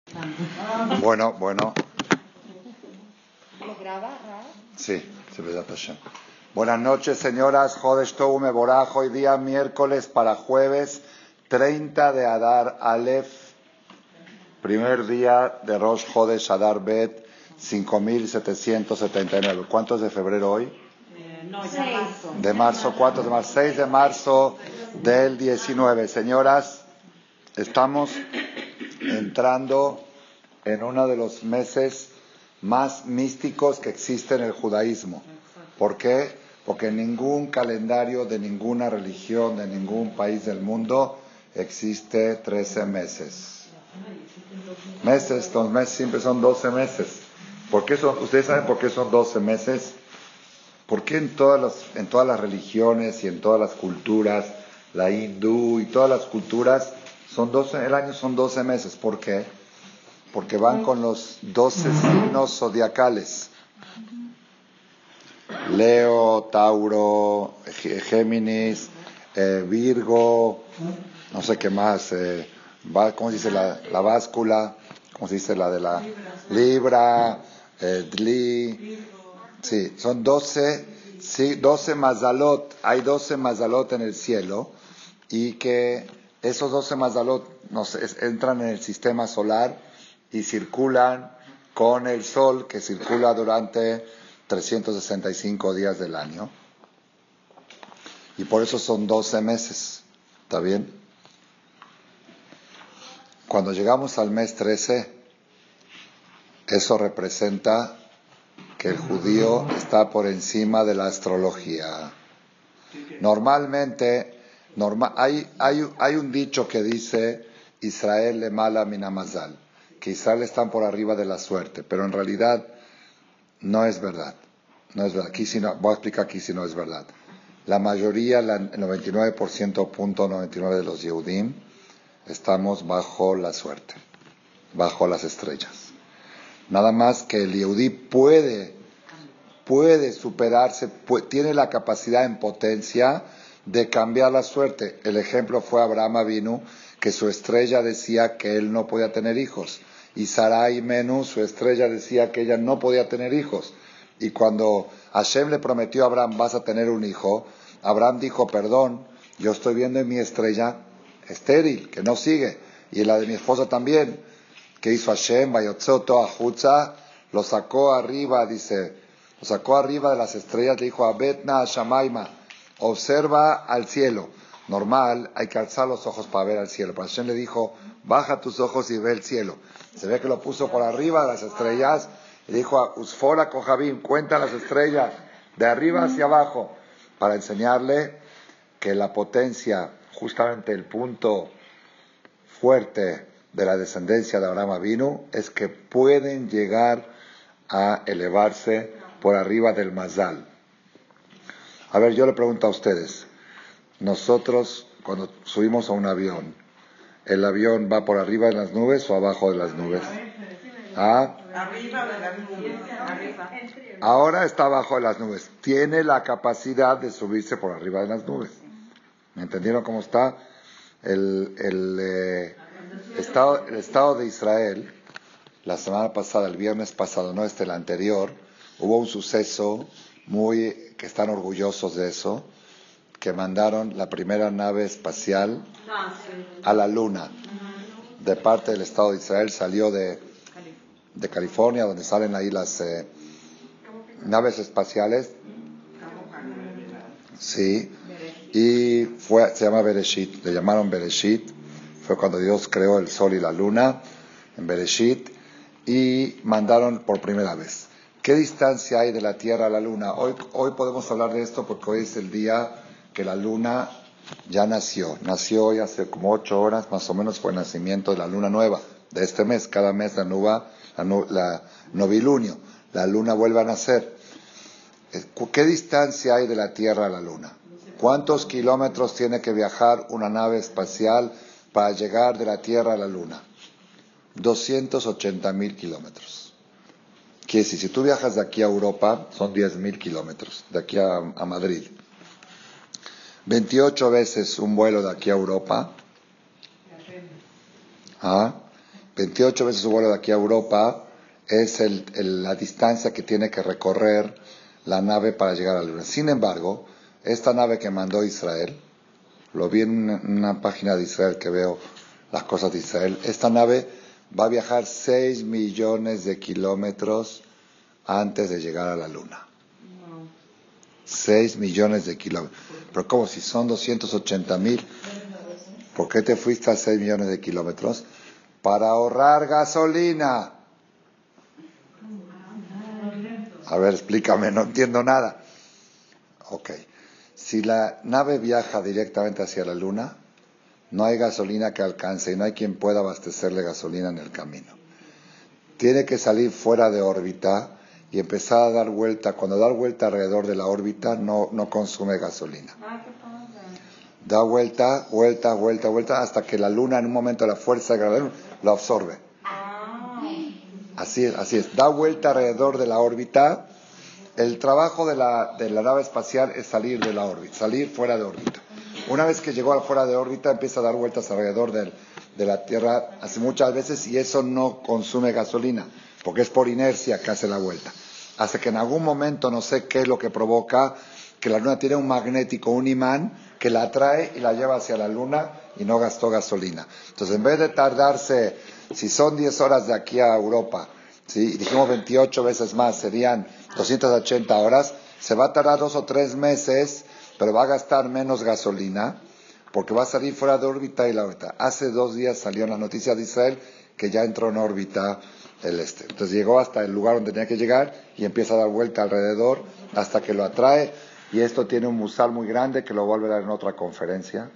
Bueno. ¿Lo graba, Ra? Sí, buenas noches, señoras. Jodesh Tov Mevoraj. Hoy día miércoles para jueves 30 de Adar Aleph, primer día de Rosh Jodesh Adar Bet, 5779. ¿Cuántos de febrero hoy? Ya marzo. De marzo, ¿cuántos de marzo? 6 de marzo del 19. Señoras, estamos entrando en uno de los meses más místicos que existe en el judaísmo. ¿Por qué? Porque en ningún calendario de ninguna religión, de ningún país del mundo, existe 13 meses. Los meses siempre son 12 meses. ¿Ustedes saben por qué son 12 meses? ¿Por qué en todas las religiones y en todas las culturas, la hindú y todas las culturas, el año son 12 meses? ¿Por qué? Porque van con los 12 signos zodiacales. Leo, Tauro, Géminis, Virgo, no sé qué más, ¿cómo se dice la báscula? ¿Cómo se dice la de la Libra? Dli. Sí, son 12, sí, 12 mazalot. Hay 12 mazalot en el cielo y que esos 12 mazalot entran en el sistema solar y circulan con el sol, que circula durante 365 días del año. Y por eso son 12 meses. ¿Está bien? Cuando llegamos al mes 13, eso representa que el judío está por encima de la astrología. Normalmente, hay un dicho que dice Israel le mala minamazal, que Israel están por arriba de la suerte, pero en realidad no es verdad. No es verdad. Voy a explicar aquí si no es verdad. La mayoría, el 99.99 de los Yehudim, estamos bajo la suerte, bajo las estrellas. Nada más que el Yehudí puede superarse, tiene la capacidad en potencia de cambiar la suerte. El ejemplo fue Abraham Avinu, que su estrella decía que él no podía tener hijos. Y Sarai Menú, su estrella decía que ella no podía tener hijos. Y cuando Hashem le prometió a Abraham, vas a tener un hijo, Abraham dijo, perdón, yo estoy viendo en mi estrella estéril, que no sigue. Y en la de mi esposa también. ¿Qué hizo Hashem? Vayotzoto Ahutza, lo sacó arriba, dice, lo sacó arriba de las estrellas, le dijo a Betna Shamaima, observa al cielo. Normal, hay que alzar los ojos para ver al cielo. Pero Hashem le dijo, baja tus ojos y ve el cielo. Se ve que lo puso por arriba de las estrellas. Y dijo a Usfora Kohabim, cuenta las estrellas de arriba hacia abajo, para enseñarle que la potencia, justamente el punto fuerte de la descendencia de Abraham Avinu, es que pueden llegar a elevarse por arriba del Mazal. A ver, yo le pregunto a ustedes, nosotros cuando subimos a un avión, ¿el avión va por arriba de las nubes o abajo de las nubes? Arriba de las nubes. Arriba. Ahora está abajo de las nubes. Tiene la capacidad de subirse por arriba de las nubes. ¿Me entendieron cómo está? El Estado de Israel, la semana pasada, el viernes pasado, no el anterior, hubo un suceso que están orgullosos de eso, que mandaron la primera nave espacial a la Luna. De parte del Estado de Israel, salió de California, donde salen ahí las naves espaciales. Sí. Y se llama Bereshit, le llamaron Bereshit. Fue cuando Dios creó el sol y la luna en Bereshit, y mandaron por primera vez. ¿Qué distancia hay de la Tierra a la Luna? Hoy podemos hablar de esto porque hoy es el día que la Luna ya nació. Nació hoy hace como 8 horas, más o menos, fue el nacimiento de la Luna nueva de este mes. Cada mes la novilunio, la Luna vuelve a nacer. ¿Qué distancia hay de la Tierra a la Luna? ¿Cuántos kilómetros tiene que viajar una nave espacial para llegar de la Tierra a la Luna? 280,000 kilómetros. Quiere decir, si tú viajas de aquí a Europa, son 10,000 kilómetros, de aquí a Madrid. 28 veces un vuelo de aquí a Europa. 28 veces su vuelo de aquí a Europa es la distancia que tiene que recorrer la nave para llegar a la Luna. Sin embargo, esta nave que mandó Israel, lo vi en una página de Israel que veo las cosas de Israel, esta nave va a viajar 6 millones de kilómetros antes de llegar a la Luna. 6 millones de kilómetros. Pero ¿cómo? Si son 280,000, ¿por qué te fuiste a 6 millones de kilómetros? Para ahorrar gasolina. A ver, explícame, no entiendo nada. Ok. Si la nave viaja directamente hacia la Luna, no hay gasolina que alcance y no hay quien pueda abastecerle gasolina en el camino. Tiene que salir fuera de órbita y empezar a dar vuelta. Cuando da vuelta alrededor de la órbita, no consume gasolina. Da vuelta, hasta que la Luna, en un momento, la fuerza de gravedad lo absorbe. Así es. Da vuelta alrededor de la órbita. El trabajo de la nave espacial es salir de la órbita, salir fuera de órbita. Una vez que llegó fuera de órbita, empieza a dar vueltas alrededor de la Tierra hace muchas veces y eso no consume gasolina, porque es por inercia que hace la vuelta. Hasta que en algún momento, no sé qué es lo que provoca, que la Luna tiene un magnético, un imán, que la atrae y la lleva hacia la Luna y no gastó gasolina. Entonces, en vez de tardarse, si son 10 horas de aquí a Europa, ¿sí? Dijimos 28 veces más, serían 280 horas, se va a tardar 2 o 3 meses, pero va a gastar menos gasolina, porque va a salir fuera de órbita y la órbita. Hace 2 días salió en las noticias de Israel que ya entró en órbita el este. Entonces llegó hasta el lugar donde tenía que llegar y empieza a dar vuelta alrededor hasta que lo atrae. Y esto tiene un musal muy grande que lo voy a ver en otra conferencia,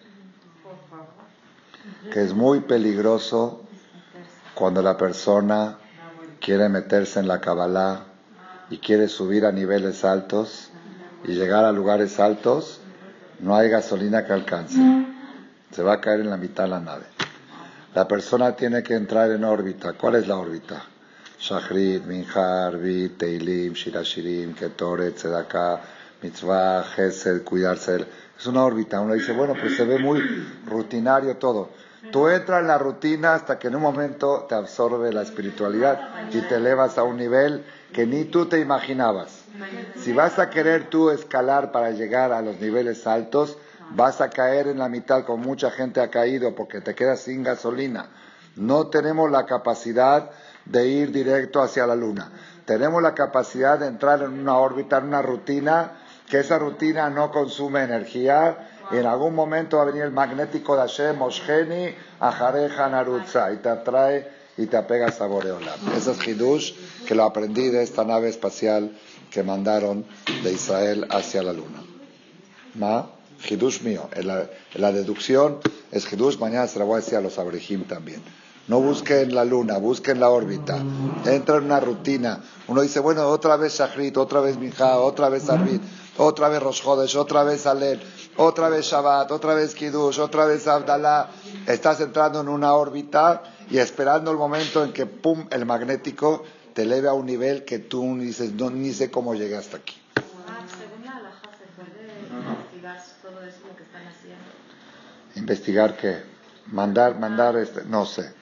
que es muy peligroso cuando la persona quiere meterse en la Kabbalah y quiere subir a niveles altos y llegar a lugares altos, no hay gasolina que alcance. Se va a caer en la mitad la nave. La persona tiene que entrar en órbita. ¿Cuál es la órbita? Shachrit, Mincha, Arbit, Teilim, Shirashirim, Ketoret, Tzedakah, Mitzvah, Gesed, cuidarse. Es una órbita. Uno dice, bueno, pues se ve muy rutinario todo. Tú entras en la rutina hasta que en un momento te absorbe la espiritualidad y te elevas a un nivel que ni tú te imaginabas. Si vas a querer tú escalar para llegar a los niveles altos, vas a caer en la mitad, como mucha gente ha caído, porque te quedas sin gasolina. No tenemos la capacidad de ir directo hacia la Luna. Tenemos la capacidad de entrar en una órbita, en una rutina, que esa rutina no consume energía. Y en algún momento va a venir el magnético de Hashem, Moshgeni, Ajareja Narutza, y te atrae y te apegas a Boreolam. Ese es Hidush, que lo aprendí de esta nave espacial que mandaron de Israel hacia la Luna. Hidush mío. En la deducción es Hidush, mañana se la voy a decir a los abrejim también. No busquen la Luna, busquen la órbita. Entra en una rutina. Uno dice, bueno, otra vez Shachrit, otra vez Mincha, otra vez Arbit, otra vez Rosh Chodesh, otra vez Alel, otra vez Shabbat, otra vez Kiddush, otra vez Abdalá. Estás entrando en una órbita y esperando el momento en que, pum, el magnético te eleve a un nivel que tú dices, no, ni sé cómo llegué hasta aquí. Según la halajá, ¿se puede investigar todo eso lo que están haciendo? ¿Investigar qué? Mandar, no sé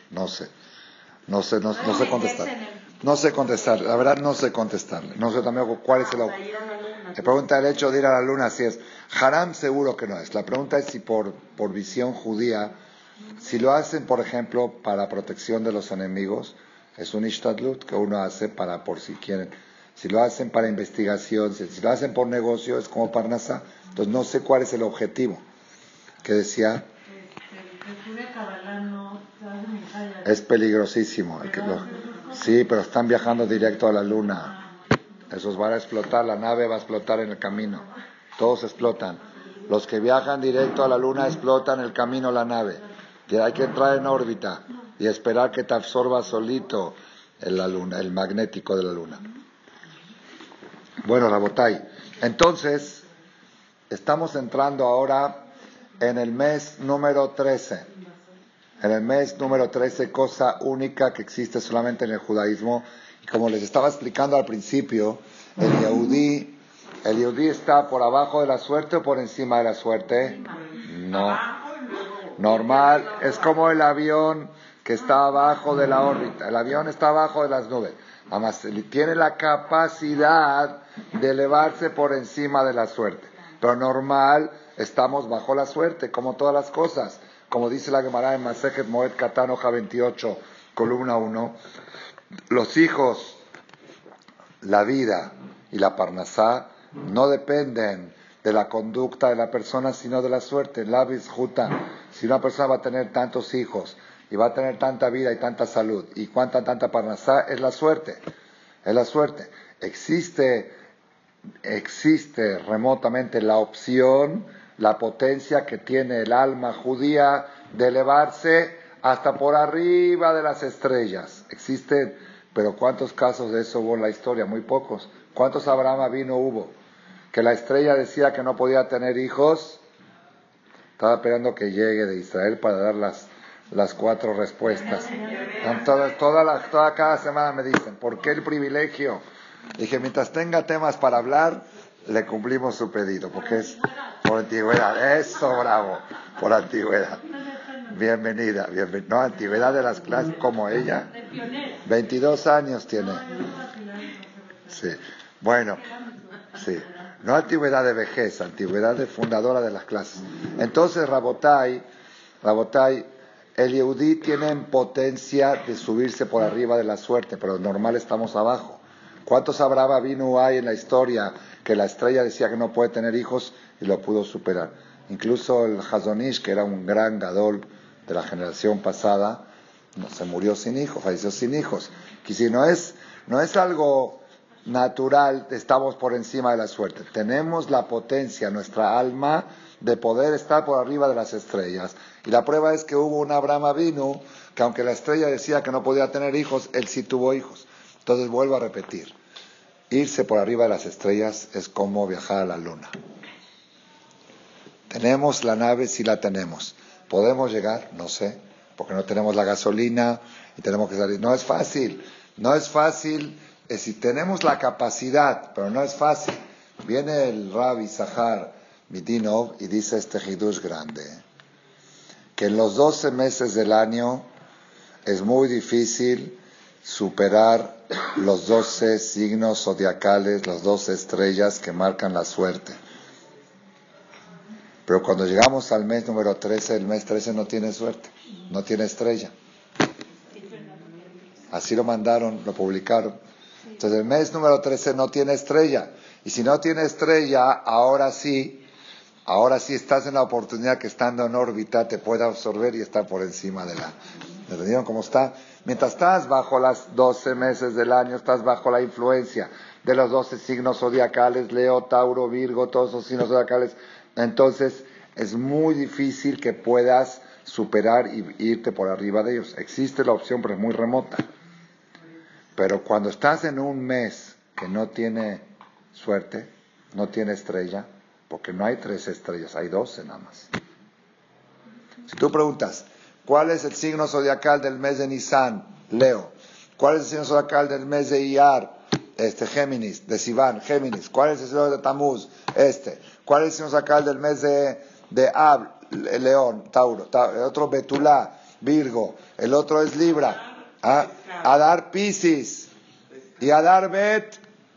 contestar. No sé contestar, la verdad no sé contestar. No sé también cuál es el... La pregunta del hecho de ir a la Luna, si es haram, seguro que no es. La pregunta es si por visión judía, si lo hacen, por ejemplo, para protección de los enemigos, es un ishtadlut que uno hace por si quieren. Si lo hacen para investigación, si lo hacen por negocio, es como parnasá. Entonces no sé cuál es el objetivo. Que decía... Es peligrosísimo. Sí, pero están viajando directo a la Luna. Esos van a explotar, la nave va a explotar en el camino. Todos explotan. Los que viajan directo a la Luna explotan el camino, la nave. Y hay que entrar en órbita y esperar que te absorba solito la Luna, el magnético de la Luna. Bueno, Rabotay. Entonces, estamos entrando ahora en el mes número 13. En el mes número 13, cosa única que existe solamente en el judaísmo. Y como les estaba explicando al principio, el Yehudí está por abajo de la suerte o por encima de la suerte. No. Normal, es como el avión que está abajo de la órbita. El avión está abajo de las nubes. Además, tiene la capacidad de elevarse por encima de la suerte. Pero normal, estamos bajo la suerte, como todas las cosas. Como dice la Gemara en Masejet Moed Katan, hoja 28, columna 1. Los hijos, la vida y la parnasá no dependen de la conducta de la persona, sino de la suerte. La bizjuta. Si una persona va a tener tantos hijos y va a tener tanta vida y tanta salud y tanta parnasá, es la suerte. Es la suerte. Existe remotamente la opción, la potencia que tiene el alma judía de elevarse hasta por arriba de las estrellas. Existen, pero ¿cuántos casos de eso hubo en la historia? Muy pocos. ¿Cuántos Abraham Avinu hubo? Que la estrella decía que no podía tener hijos. Estaba esperando que llegue de Israel para dar las 4 respuestas. Cada semana me dicen, ¿por qué el privilegio? Dije, mientras tenga temas para hablar, le cumplimos su pedido, porque es por antigüedad. Eso, bravo, por antigüedad. Bienvenida. No, antigüedad de las clases, como ella. 22 años tiene. Sí, bueno, sí. No antigüedad de vejez, antigüedad de fundadora de las clases. Entonces, Rabotai, el Yehudí tiene potencia de subirse por arriba de la suerte, pero normal estamos abajo. ¿Cuántos Abraham Avinu hay en la historia que la estrella decía que no puede tener hijos y lo pudo superar? Incluso el Hazonish, que era un gran gadol de la generación pasada, se murió sin hijos, falleció sin hijos. Que si no es algo natural, estamos por encima de la suerte. Tenemos la potencia, nuestra alma, de poder estar por arriba de las estrellas. Y la prueba es que hubo un Abraham Avinu, que aunque la estrella decía que no podía tener hijos, él sí tuvo hijos. Entonces vuelvo a repetir, irse por arriba de las estrellas es como viajar a la luna. ¿Tenemos la nave? Sí la tenemos. ¿Podemos llegar? No sé, porque no tenemos la gasolina y tenemos que salir. No es fácil. Si tenemos la capacidad, pero no es fácil. Viene el Rabbi Zahar Midinov y dice este hidush grande, que en los 12 meses del año es muy difícil superar los 12 signos zodiacales, las 12 estrellas que marcan la suerte. Pero cuando llegamos al mes número 13, el mes 13 no tiene suerte, no tiene estrella. Así lo mandaron, lo publicaron. Entonces el mes número 13 no tiene estrella. Y si no tiene estrella, ahora sí estás en la oportunidad que estando en órbita te pueda absorber y estar por encima de la... ¿Entendieron cómo está? Mientras estás bajo las 12 meses del año, estás bajo la influencia de los 12 signos zodiacales, Leo, Tauro, Virgo, todos esos signos zodiacales, entonces es muy difícil que puedas superar y irte por arriba de ellos. Existe la opción, pero es muy remota. Pero cuando estás en un mes que no tiene suerte, no tiene estrella, porque no hay 13 estrellas, hay 12 nada más. Si tú preguntas, ¿cuál es el signo zodiacal del mes de Nisan? Leo. ¿Cuál es el signo zodiacal del mes de Iyar? Géminis. De Sivan, Géminis. ¿Cuál es el signo de Tamuz? ¿Cuál es el signo zodiacal del mes de Ab? León, Tauro. El otro Betulá, Virgo. El otro es Libra. Adar, Piscis. Y Adar, Bet.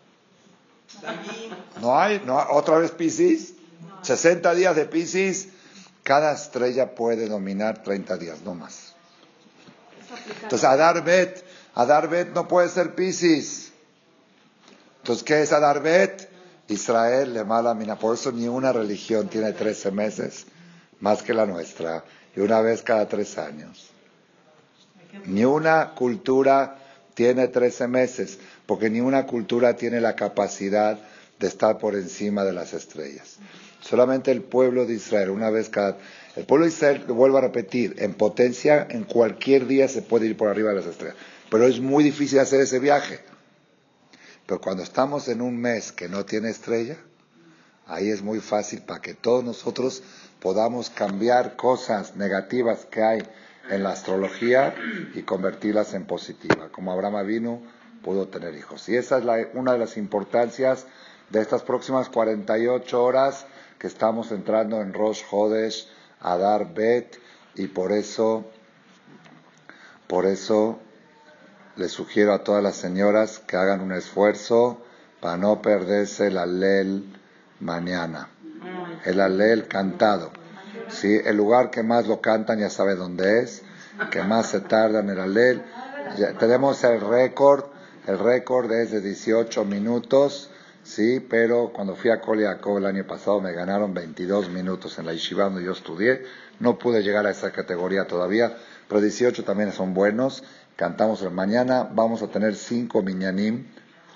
No hay, otra vez Piscis. 60 días de Piscis. Cada estrella puede dominar 30 días, no más. Entonces, Adar Bet no puede ser Piscis. Entonces, ¿qué es Adar Bet? Israel, le mala mina. Por eso ni una religión tiene 13 meses, más que la nuestra, y una vez cada 3 años. Ni una cultura tiene 13 meses, porque ni una cultura tiene la capacidad de estar por encima de las estrellas. Solamente el pueblo de Israel, una vez cada... El pueblo de Israel, vuelvo a repetir, en potencia, en cualquier día se puede ir por arriba de las estrellas. Pero es muy difícil hacer ese viaje. Pero cuando estamos en un mes que no tiene estrella, ahí es muy fácil para que todos nosotros podamos cambiar cosas negativas que hay en la astrología y convertirlas en positivas. Como Abraham Avinu pudo tener hijos. Y esa es una de las importancias de estas próximas 48 horas que estamos entrando en Rosh Hodesh, Adar Bet, y por eso Por eso les sugiero a todas las señoras que hagan un esfuerzo para no perderse el alel mañana. El alel cantado. ¿Sí? El lugar que más lo cantan ya sabe dónde es, que más se tarda en el alel. Ya tenemos el récord es de 18 minutos, sí, pero cuando fui a Kol Yaakov el año pasado me ganaron 22 minutos en la yeshiva donde yo estudié. No pude llegar a esa categoría todavía, pero 18 también son buenos. Cantamos el mañana, vamos a tener 5 minyanim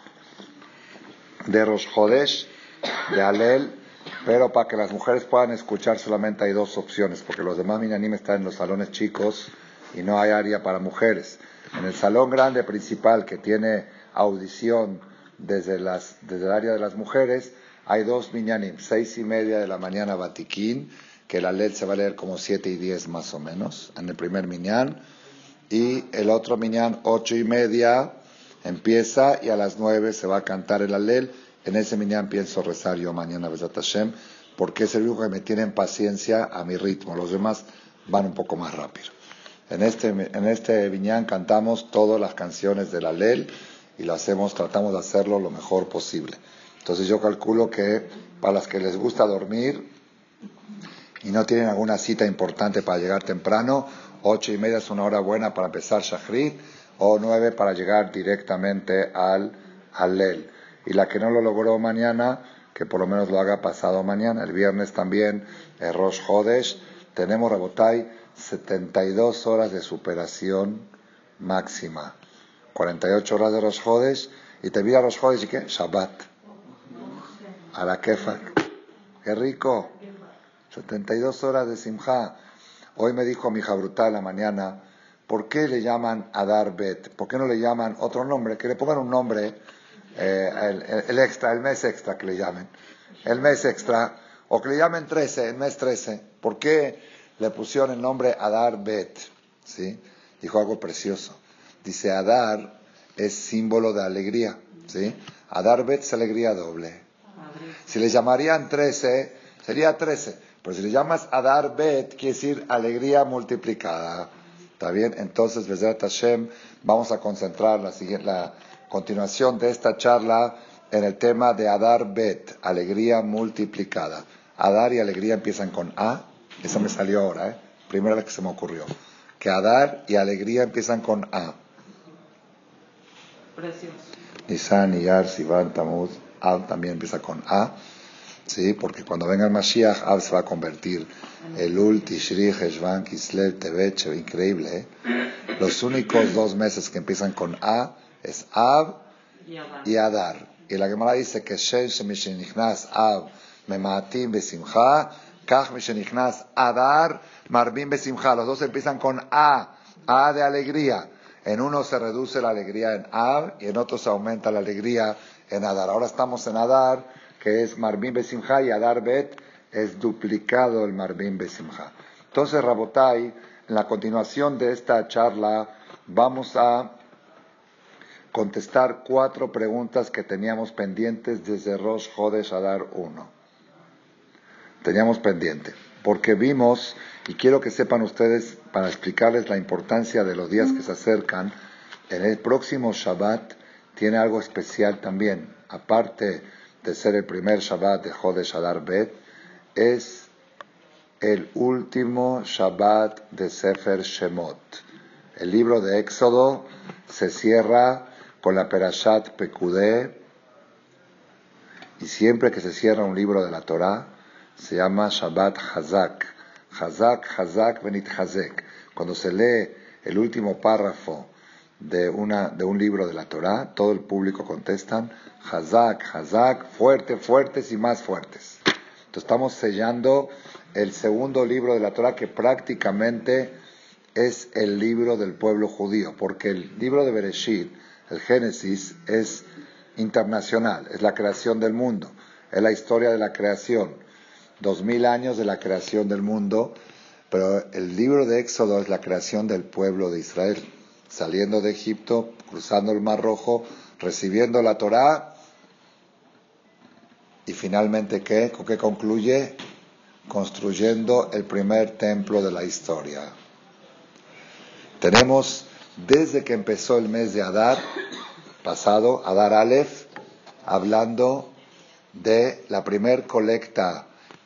de Rosh Chodesh, de Alel, pero para que las mujeres puedan escuchar solamente hay 2 opciones, porque los demás minyanim están en los salones chicos y no hay área para mujeres. En el salón grande principal que tiene audición desde el área de las mujeres, hay 2 minyanim, 6:30 de la mañana Batiquín, que la Alel se va a leer como 7:10 más o menos, en el primer minyan. Y el otro minyan, 8:30, empieza y a las 9 se va a cantar el alel. En ese minyan pienso rezar yo mañana, Besat Hashem, porque es el único que me tiene en paciencia a mi ritmo. Los demás van un poco más rápido. En este minyan cantamos todas las canciones del alel y tratamos de hacerlo lo mejor posible. Entonces yo calculo que para las que les gusta dormir y no tienen alguna cita importante para llegar temprano, 8:30 es una hora buena para empezar Shachrit, o 9 para llegar directamente al Hallel. Y la que no lo logró mañana, que por lo menos lo haga pasado mañana. El viernes también es Rosh Chodesh. Tenemos, Rabotay, 72 horas de superación máxima. 48 horas de Rosh Chodesh, y te mira Rosh Chodesh y ¿qué? Shabbat. A la Kefak. ¡Qué rico! 72 horas de Simcha. Hoy me dijo mi hija brutal la mañana, ¿por qué le llaman Adar Bet? ¿Por qué no le llaman otro nombre? Que le pongan un nombre, el mes extra que le llamen. El mes extra, o que le llamen 13, el mes 13. ¿Por qué le pusieron el nombre Adar Bet? ¿Sí? Dijo algo precioso. Dice, Adar es símbolo de alegría. ¿Sí? Adar Bet es alegría doble. Si le llamarían 13, sería 13. Pero si le llamas Adar Bet, quiere decir alegría multiplicada. ¿Está bien? Entonces, Bezrat Hashem, vamos a concentrar la continuación de esta charla en el tema de Adar Bet, alegría multiplicada. Adar y alegría empiezan con A. Eso me salió ahora, primera vez que se me ocurrió. Que Adar y alegría empiezan con A. Precioso. Nisan, Iyar, Sivan, Tamuz. Ab también empieza con A. Sí, porque cuando venga el Mashiach, Ab se va a convertir. Elul, Tishri, Heshvan, Kislev, Tevet, increíble, Los únicos 2 meses que empiezan con A es Ab y Adar. Y la Gemara dice que Shen Shemishenichnas Ab Memaatim Besimcha, Kach Mishenichnas Adar Marbim Besimcha. Los 2 empiezan con A de alegría. En uno se reduce la alegría en Ab y en otro se aumenta la alegría en Adar. Ahora estamos en Adar, que es Marbim Besimcha, y Adar Bet es duplicado el Marbim Besimcha. Entonces, Rabotai, en la continuación de esta charla vamos a contestar 4 preguntas que teníamos pendientes desde Rosh Chodesh Adar 1. Teníamos pendiente, porque vimos, y quiero que sepan ustedes, para explicarles la importancia de los días que se acercan, en el próximo Shabbat tiene algo especial también. Aparte de ser el primer Shabbat de Chodesh Adar Bet, es el último Shabbat de Sefer Shemot. El libro de Éxodo se cierra con la Perashat Pekudei, y siempre que se cierra un libro de la Torah se llama Shabbat Hazak. Hazak, Hazak, Benit Hazek. Cuando se lee el último párrafo de un libro de la Torah, todo el público contestan Hazak, Hazak, fuerte, fuertes y más fuertes. Entonces estamos sellando el segundo libro de la Torah, que prácticamente es el libro del pueblo judío, porque el libro de Bereshit, el Génesis, es internacional, es la creación del mundo, es la historia de la creación, 2000 años de la creación del mundo, pero el libro de Éxodo es la creación del pueblo de Israel, saliendo de Egipto, cruzando el Mar Rojo, recibiendo la Torá, y finalmente, ¿qué? ¿Con qué concluye? Construyendo el primer templo de la historia. Tenemos desde que empezó el mes de Adar, pasado, Adar Aleph, hablando de la primer colecta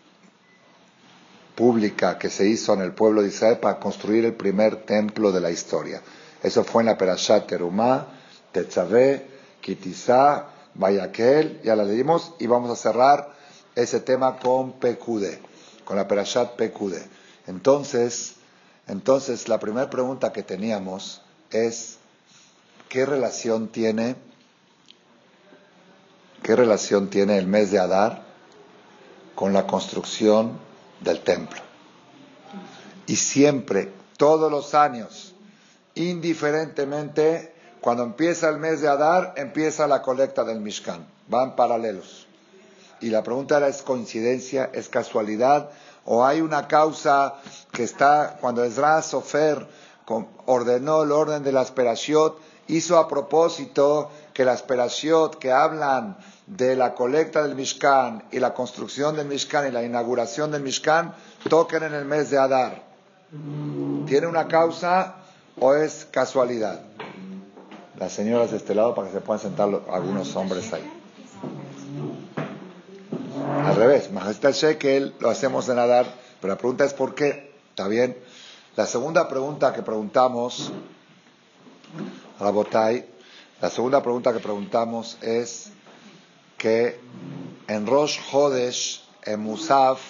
pública que se hizo en el pueblo de Israel para construir el primer templo de la historia. Eso fue en la Perashat Terumá, Tetzaveh, Kitizá, Vayakel, ya la leímos, y vamos a cerrar ese tema con Pekudé, con la Perashat Pekudé. Entonces, la primera pregunta que teníamos es, ¿qué relación tiene el mes de Adar con la construcción del templo? Y siempre, todos los años, indiferentemente, cuando empieza el mes de Adar, empieza la colecta del Mishkan. Van paralelos. Y la pregunta era, ¿es coincidencia? ¿Es casualidad? ¿O hay una causa que está, cuando Ezra Sofer ordenó el orden de las Perashiot, hizo a propósito que las Perashiot que hablan de la colecta del Mishkan y la construcción del Mishkan y la inauguración del Mishkan toquen en el mes de Adar? ¿Tiene una causa o es casualidad? Las señoras de este lado, para que se puedan sentar algunos hombres ahí. Al revés, Majestad Shekel lo hacemos en Adar, pero la pregunta es ¿por qué? ¿Está bien? La segunda pregunta que preguntamos, Rabotay, es que en Rosh Hodesh, en Musaf,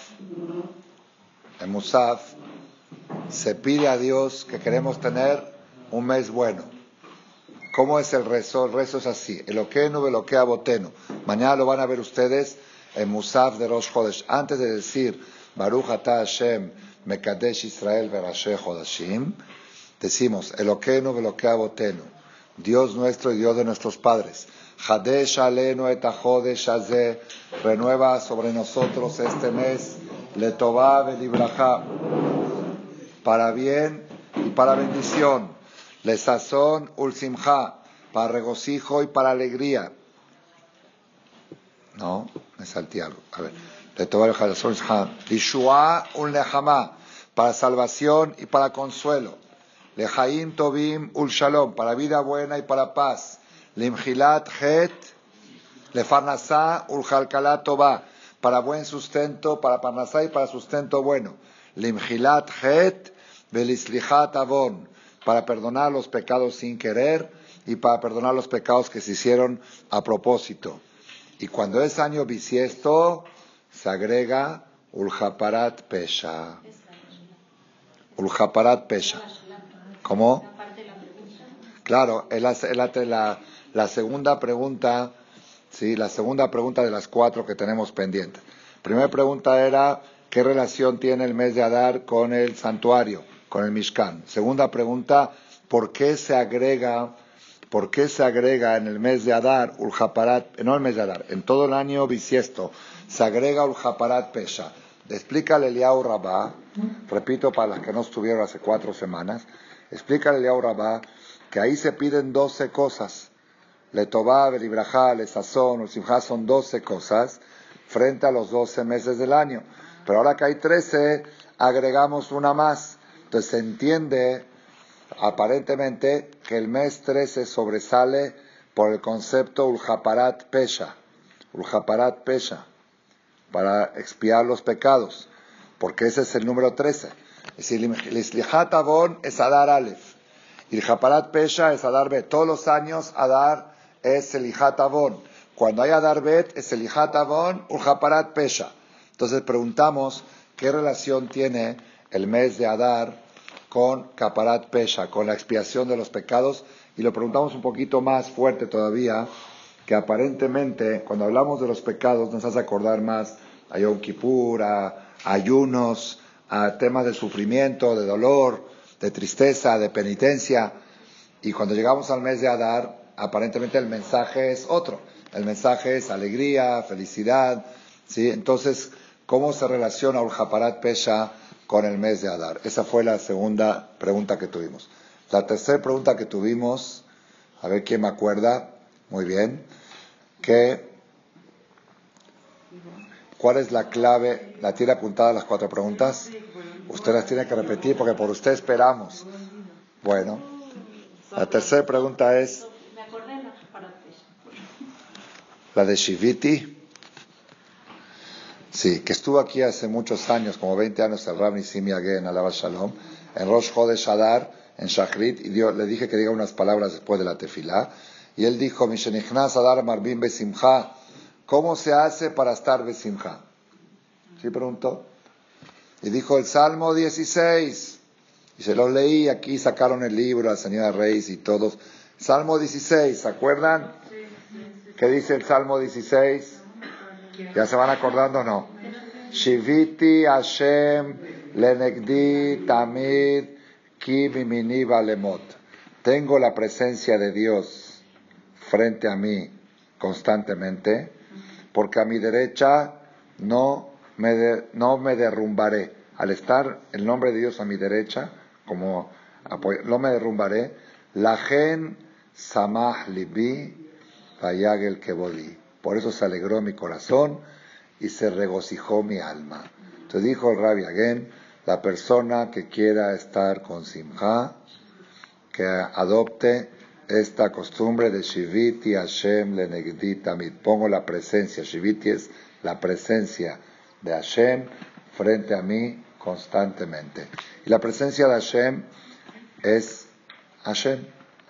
se pide a Dios que queremos tener un mes bueno. ¿Cómo es el rezo? El rezo es así: Eloquenu veloquea botenu. Mañana lo van a ver ustedes en Musaf de Rosh Hodesh. Antes de decir Baruch Ata Hashem Mekadesh Israel Verasheh Hodashim, decimos Eloquenu veloquea botenu, Dios nuestro y Dios de nuestros padres. Hadesh alenu et hachodesh hazeh, renueva sobre nosotros este mes, letová velibraja, para bien y para bendición, lesazón ulsimcha, para regocijo y para alegría. No, me salté algo. A ver, letová velibraja, lishua ulnejama, para salvación y para consuelo. Lejaim tovim ul shalom, para vida buena y para paz. Limhilat het, lefarnasá ul halkalat tova, para buen sustento, para parnasá y para sustento bueno. Limhilat het, velislihat avon, para perdonar los pecados sin querer y para perdonar los pecados que se hicieron a propósito. Y cuando es año bisiesto, se agrega ulhaparat pesha. Ulhaparat pesha. ¿Cómo? Claro, es la segunda pregunta, ¿sí? La segunda pregunta de las 4 que tenemos pendientes. Primera pregunta era, ¿qué relación tiene el mes de Adar con el santuario, con el Mishkan? Segunda pregunta, ¿por qué se agrega en el mes de Adar, no el mes de Adar, en todo el año bisiesto, se agrega Ulhaparat Pesha? Explícale Eliyahu Rabá, repito para las que no estuvieron hace 4 semanas, explícale Eliyahu Rabá que ahí se piden 12 cosas. Letová, Belibrajá, Lesazón, Ulsimjá, son 12 cosas frente a los 12 meses del año. Pero ahora que hay 13, agregamos una más. Entonces se entiende aparentemente que el mes 13 sobresale por el concepto Ulhaparat Pesha. Ulhaparat Pesha, para expiar los pecados, porque ese es el número 13. Es decir, Lislihat Avon es Adar Aleph, y Ulhaparat Pesha es Adar Bet. Todos los años Adar es Elihat Avon. Cuando hay Adar Bet es Elihat Avon, Ulhaparat Pesha. Entonces preguntamos qué relación tiene el mes de Adar con Kaparat Pesha, con la expiación de los pecados, y lo preguntamos un poquito más fuerte todavía, que aparentemente cuando hablamos de los pecados nos hace acordar más a Yom Kippur, a ayunos, a temas de sufrimiento, de dolor, de tristeza, de penitencia. Y cuando llegamos al mes de Adar, aparentemente el mensaje es otro. El mensaje es alegría, felicidad, ¿sí? Entonces, ¿cómo se relaciona Ulhaparat Pesha con el mes de Adar? Esa fue la segunda pregunta que tuvimos. La tercera pregunta que tuvimos, a ver quién me acuerda, muy bien, ¿cuál es la clave? ¿La tiene apuntada las 4 preguntas? Usted las tiene que repetir porque por usted esperamos. Bueno, La tercera pregunta es Me acordé de la parte. la de Shiviti. Sí, que estuvo aquí hace muchos años, como 20 años, el Rabbi Simi Agen, Alaba Shalom, en Rosh Chodesh Adar, en Shachrit, y le dije que diga unas palabras después de la tefilá, y él dijo, Mishenichnas Adar Marbim Besimcha, ¿cómo se hace para estar Besimcha? ¿Sí preguntó? Y dijo el Salmo 16, y se lo leí, aquí sacaron el libro, la señora Reis y todos. Salmo 16, ¿se acuerdan? ¿Qué dice el Salmo 16? ¿Ya se van acordando o no? Shiviti Hashem lenegdi tamid ki mimini balemot. Tengo la presencia de Dios frente a mí constantemente, porque a mi derecha no me derrumbaré. Al estar el nombre de Dios a mi derecha, como no me derrumbaré. Lachen samah libi vayagel kebodi. Por eso se alegró mi corazón y se regocijó mi alma. Entonces dijo el Rabbi Agen, la persona que quiera estar con Simcha, que adopte esta costumbre de Shiviti Hashem lenegdi tamid. Pongo la presencia, Shiviti es la presencia de Hashem frente a mí constantemente. Y la presencia de Hashem es Hashem.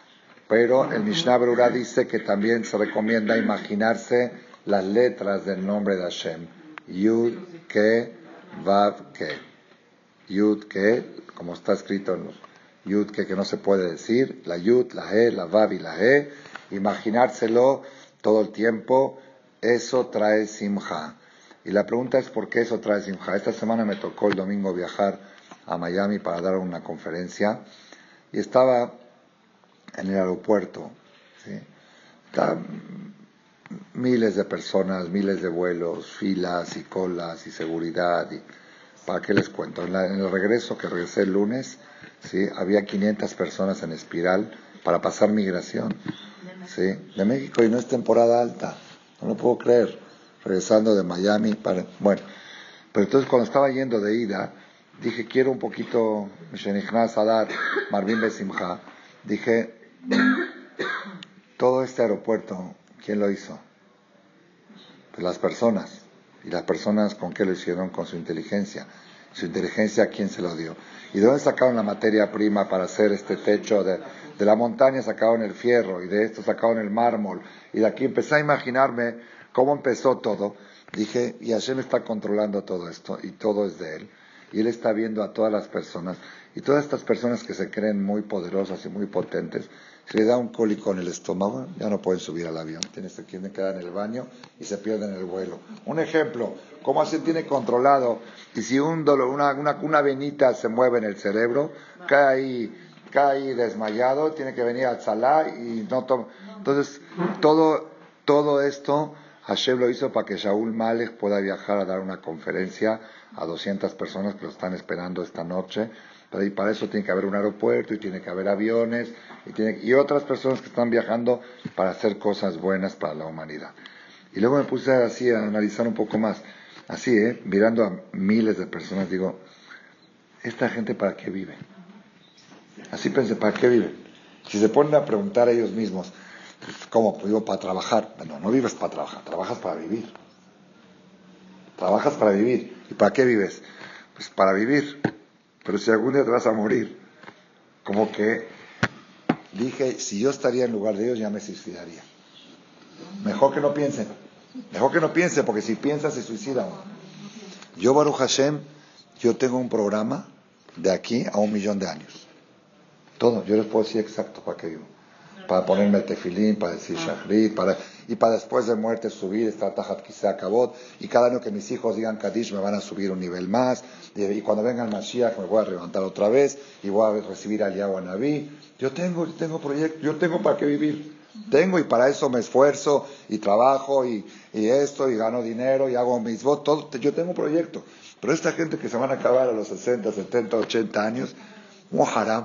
Pero el Mishnah Berurah dice que también se recomienda imaginarse las letras del nombre de Hashem. Yud, Ke, Vav, Ke. Yud, Ke, como está escrito en los Yud, que no se puede decir. La Yud, la He, la Vav y la He. Imaginárselo todo el tiempo. Eso trae Simcha. Y la pregunta es ¿por qué eso trae Simcha? Esta semana me tocó el domingo viajar a Miami para dar una conferencia. Y estaba en el aeropuerto, ¿sí? Estaban miles de personas, miles de vuelos, filas y colas y seguridad. Y, ¿para qué les cuento? En el regreso, que regresé el lunes, ¿sí? Había 500 personas en espiral para pasar migración, ¿sí? De México, y no es temporada alta, no lo puedo creer, regresando de Miami. Bueno, pero entonces cuando estaba yendo de ida, dije, quiero un poquito, Mishenichnas Adar, Marbim Besimcha, dije, todo este aeropuerto, ¿quién lo hizo? Pues las personas. ¿Y las personas con qué lo hicieron? Con su inteligencia. Su inteligencia, ¿quién se lo dio? ¿Y de dónde sacaron la materia prima para hacer este techo? De la montaña sacaron el fierro, y de esto sacaron el mármol. Y de aquí empecé a imaginarme cómo empezó todo. Dije, y Hashem está controlando todo esto, y todo es de Él. Y Él está viendo a todas las personas. Y todas estas personas que se creen muy poderosas y muy potentes, si le da un cólico en el estómago, ya no pueden subir al avión. Se quieren quedar en el baño y se pierden el vuelo. Un ejemplo, cómo se tiene controlado. Y si un dolor, una venita se mueve en el cerebro, cae ahí desmayado, tiene que venir al Tzalá y no toma. Entonces, todo esto Hashem lo hizo para que Shaul Malek pueda viajar a dar una conferencia a 200 personas que lo están esperando esta noche. Y para eso tiene que haber un aeropuerto, y tiene que haber aviones, y otras personas que están viajando para hacer cosas buenas para la humanidad. Y luego me puse así a analizar un poco más, así, mirando a miles de personas, digo, ¿esta gente para qué vive? Así pensé, ¿para qué viven? Si se ponen a preguntar a ellos mismos, ¿cómo? Pues vivo para trabajar. No vives para trabajar, trabajas para vivir. Trabajas para vivir. ¿Y para qué vives? Pues para vivir. Pero si algún día te vas a morir, como que dije, si yo estaría en lugar de ellos ya me suicidaría. Mejor que no piensen, porque si piensan se suicidan. Yo, Baruch Hashem, yo tengo un programa de aquí a 1.000.000 de años. Todo, yo les puedo decir exacto para qué vivo. Para ponerme el tefilín, para decir shachrit, y para después de muerte subir, estar tajat kisei kabod, y cada año que mis hijos digan Kadish me van a subir un nivel más, y cuando venga el Mashiach me voy a levantar otra vez, y voy a recibir al Yahweh Naví. Yo tengo proyectos, yo tengo para qué vivir. Tengo, y para eso me esfuerzo, y trabajo, y esto, y gano dinero, y hago mis votos, todo, yo tengo proyectos. Pero esta gente que se van a acabar a los 60, 70, 80 años, mojará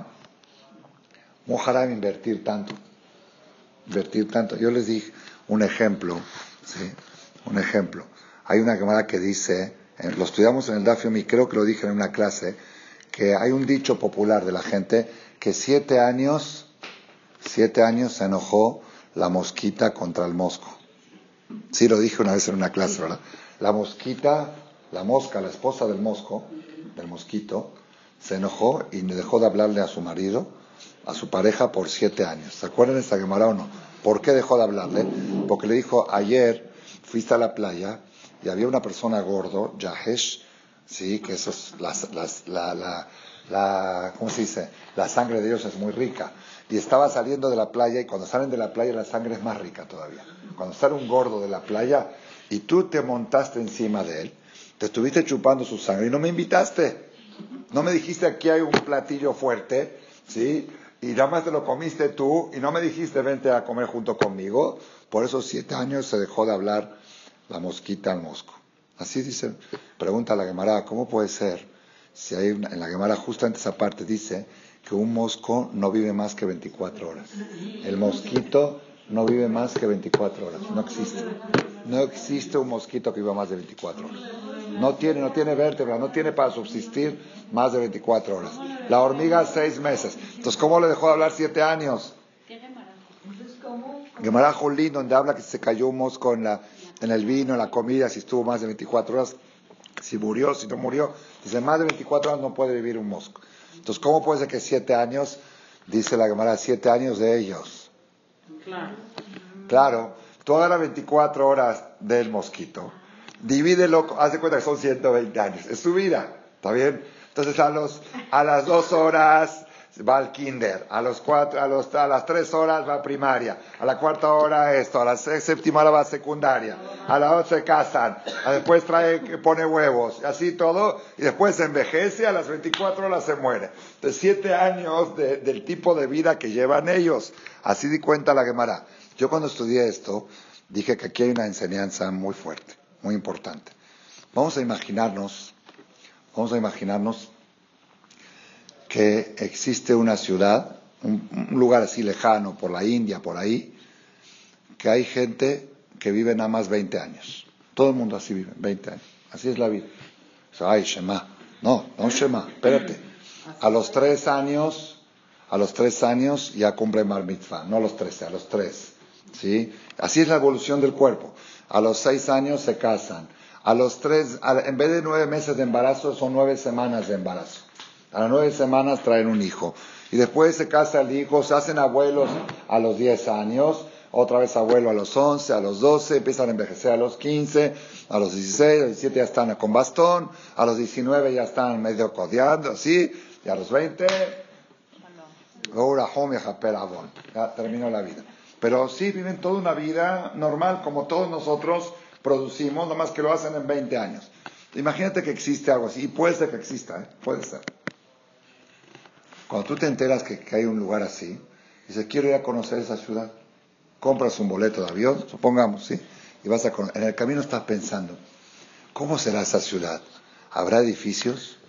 invertir tanto. Yo les dije un ejemplo, ¿sí? Un ejemplo. Hay una Gemara que dice, lo estudiamos en el Daf Yomi, creo que lo dije en una clase, que hay un dicho popular de la gente que 7 años 7 años se enojó la mosquita contra el mosco. Sí, lo dije una vez en una clase, ¿verdad? La mosquita, la mosca, la esposa del mosco, del mosquito, se enojó y dejó de hablarle a su marido, a su pareja, por 7 años. ¿Se acuerdan de esta Gemara o no? ¿Por qué dejó de hablarle? Porque le dijo, ayer fuiste a la playa y había una persona gordo, Yahesh, sí, que eso es ¿cómo se dice? La sangre de ellos es muy rica. Y estaba saliendo de la playa, y cuando salen de la playa la sangre es más rica todavía. Cuando sale un gordo de la playa y tú te montaste encima de él, te estuviste chupando su sangre y no me invitaste. No me dijiste, aquí hay un platillo fuerte, ¿sí? Y nada más te lo comiste tú y no me dijiste, vente a comer junto conmigo. Por esos 7 años se dejó de hablar la mosquita al mosco. Así dice, pregunta la Gemara, ¿cómo puede ser? Si hay en la Gemara justamente esa parte dice que un mosco no vive más que 24 horas. El mosquito no vive más que 24 horas. No existe. No existe un mosquito que viva más de 24 horas. No tiene vértebra, no tiene para subsistir más de 24 horas. La hormiga 6 meses. Entonces, ¿cómo le dejó de hablar 7 años? Gemara Jolín, donde habla que se cayó un mosco en el vino, en la comida, si estuvo más de 24 horas, si murió, si no murió. Dice, más de 24 horas no puede vivir un mosco. Entonces, ¿cómo puede ser que 7 años? Dice la Gemara, 7 años de ellos. Claro, tú agarras 24 horas del mosquito, divídelo, haz de cuenta que son 120 años, es su vida, ¿está bien? Entonces a las 2 horas va al kinder, a las 3 horas va a primaria, a la 4ª hora esto, a la 7ª hora va a secundaria, a las 8 se casan, después pone huevos, así todo, y después se envejece, a las 24 horas se muere. Entonces 7 años del tipo de vida que llevan ellos, así di cuenta la Gemara. Yo cuando estudié esto, dije que aquí hay una enseñanza muy fuerte, muy importante. Vamos a imaginarnos que existe una ciudad, un lugar así lejano, por la India, por ahí, que hay gente que vive nada más 20 años. Todo el mundo así vive, 20 años. Así es la vida. O sea, ay, Shema. No Shema, espérate. A los 3 años ya cumple Bar Mitzvah, no a los 13, a los 3. ¿Sí? Así es la evolución del cuerpo. A los 6 años se casan. A los 3, en vez de 9 meses de embarazo, son 9 semanas de embarazo. A las 9 semanas traen un hijo. Y después se casa el hijo, se hacen abuelos a los 10 años, otra vez abuelo a los 11, a los 12, empiezan a envejecer a los 15, a los 16, a los 17 ya están con bastón, a los 19 ya están medio codeando, así, y a los 20, ya terminó la vida. Pero sí viven toda una vida normal, como todos nosotros producimos, nomás que lo hacen en 20 años. Imagínate que existe algo así, y puede ser que exista, puede ser. Cuando tú te enteras que hay un lugar así, dices, quiero ir a conocer esa ciudad, compras un boleto de avión, supongamos, ¿sí? Y vas en el camino estás pensando, ¿cómo será esa ciudad? ¿Habrá edificios?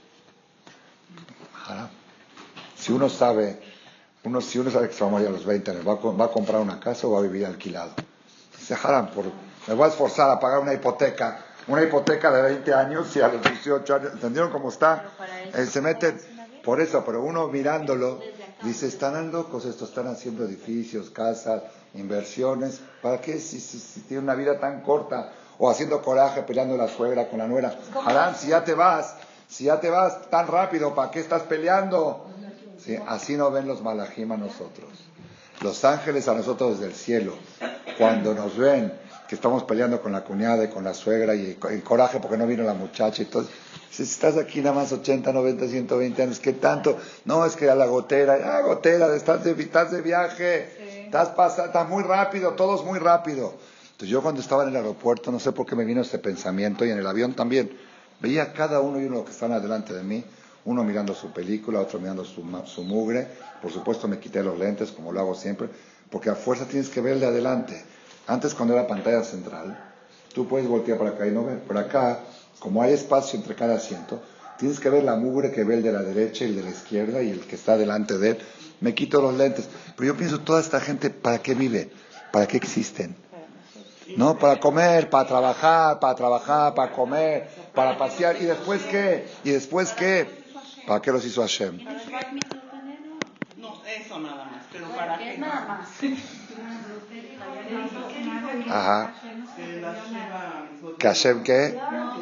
Si uno sabe que se va a morir a los 20 años, ¿va a comprar una casa o va a vivir alquilado? Dice, me voy a esforzar a pagar una hipoteca de 20 años y a los 18 años, ¿entendieron cómo está? Se mete, por eso, pero uno mirándolo, dice, están locos estos, están haciendo edificios, casas, inversiones, ¿para qué si tiene una vida tan corta? O haciendo coraje, peleando la suegra con la nuera. Harán, si ya te vas tan rápido, ¿para qué estás peleando? ¿Sí? Así nos ven los malajim a nosotros. Los ángeles a nosotros desde el cielo, cuando nos ven que estamos peleando con la cuñada y con la suegra y el coraje porque no vino la muchacha y todo. Si estás aquí nada más 80, 90, 120 años, ¿qué tanto? No, es que a la gotera, estás de viaje, sí. Estás muy rápido, todo es muy rápido. Entonces yo cuando estaba en el aeropuerto, no sé por qué me vino este pensamiento, y en el avión también, veía cada uno y uno que estaban delante de mí, uno mirando su película, otro mirando su mugre. Por supuesto me quité los lentes, como lo hago siempre, porque a fuerza tienes que ver el de adelante. Antes, cuando era pantalla central, tú puedes voltear para acá y no ver. Por acá, como hay espacio entre cada asiento, tienes que ver la mugre que ve el de la derecha y el de la izquierda y el que está delante de él. Me quito los lentes. Pero yo pienso, toda esta gente, ¿para qué vive? ¿Para qué existen? No, para comer, para trabajar, para comer, para pasear. ¿Y después qué? ¿Para qué los hizo Hashem? No, eso nada más. pero ¿para qué? Nada más. Ajá. Que la Sheva... ¿Que Hashem qué?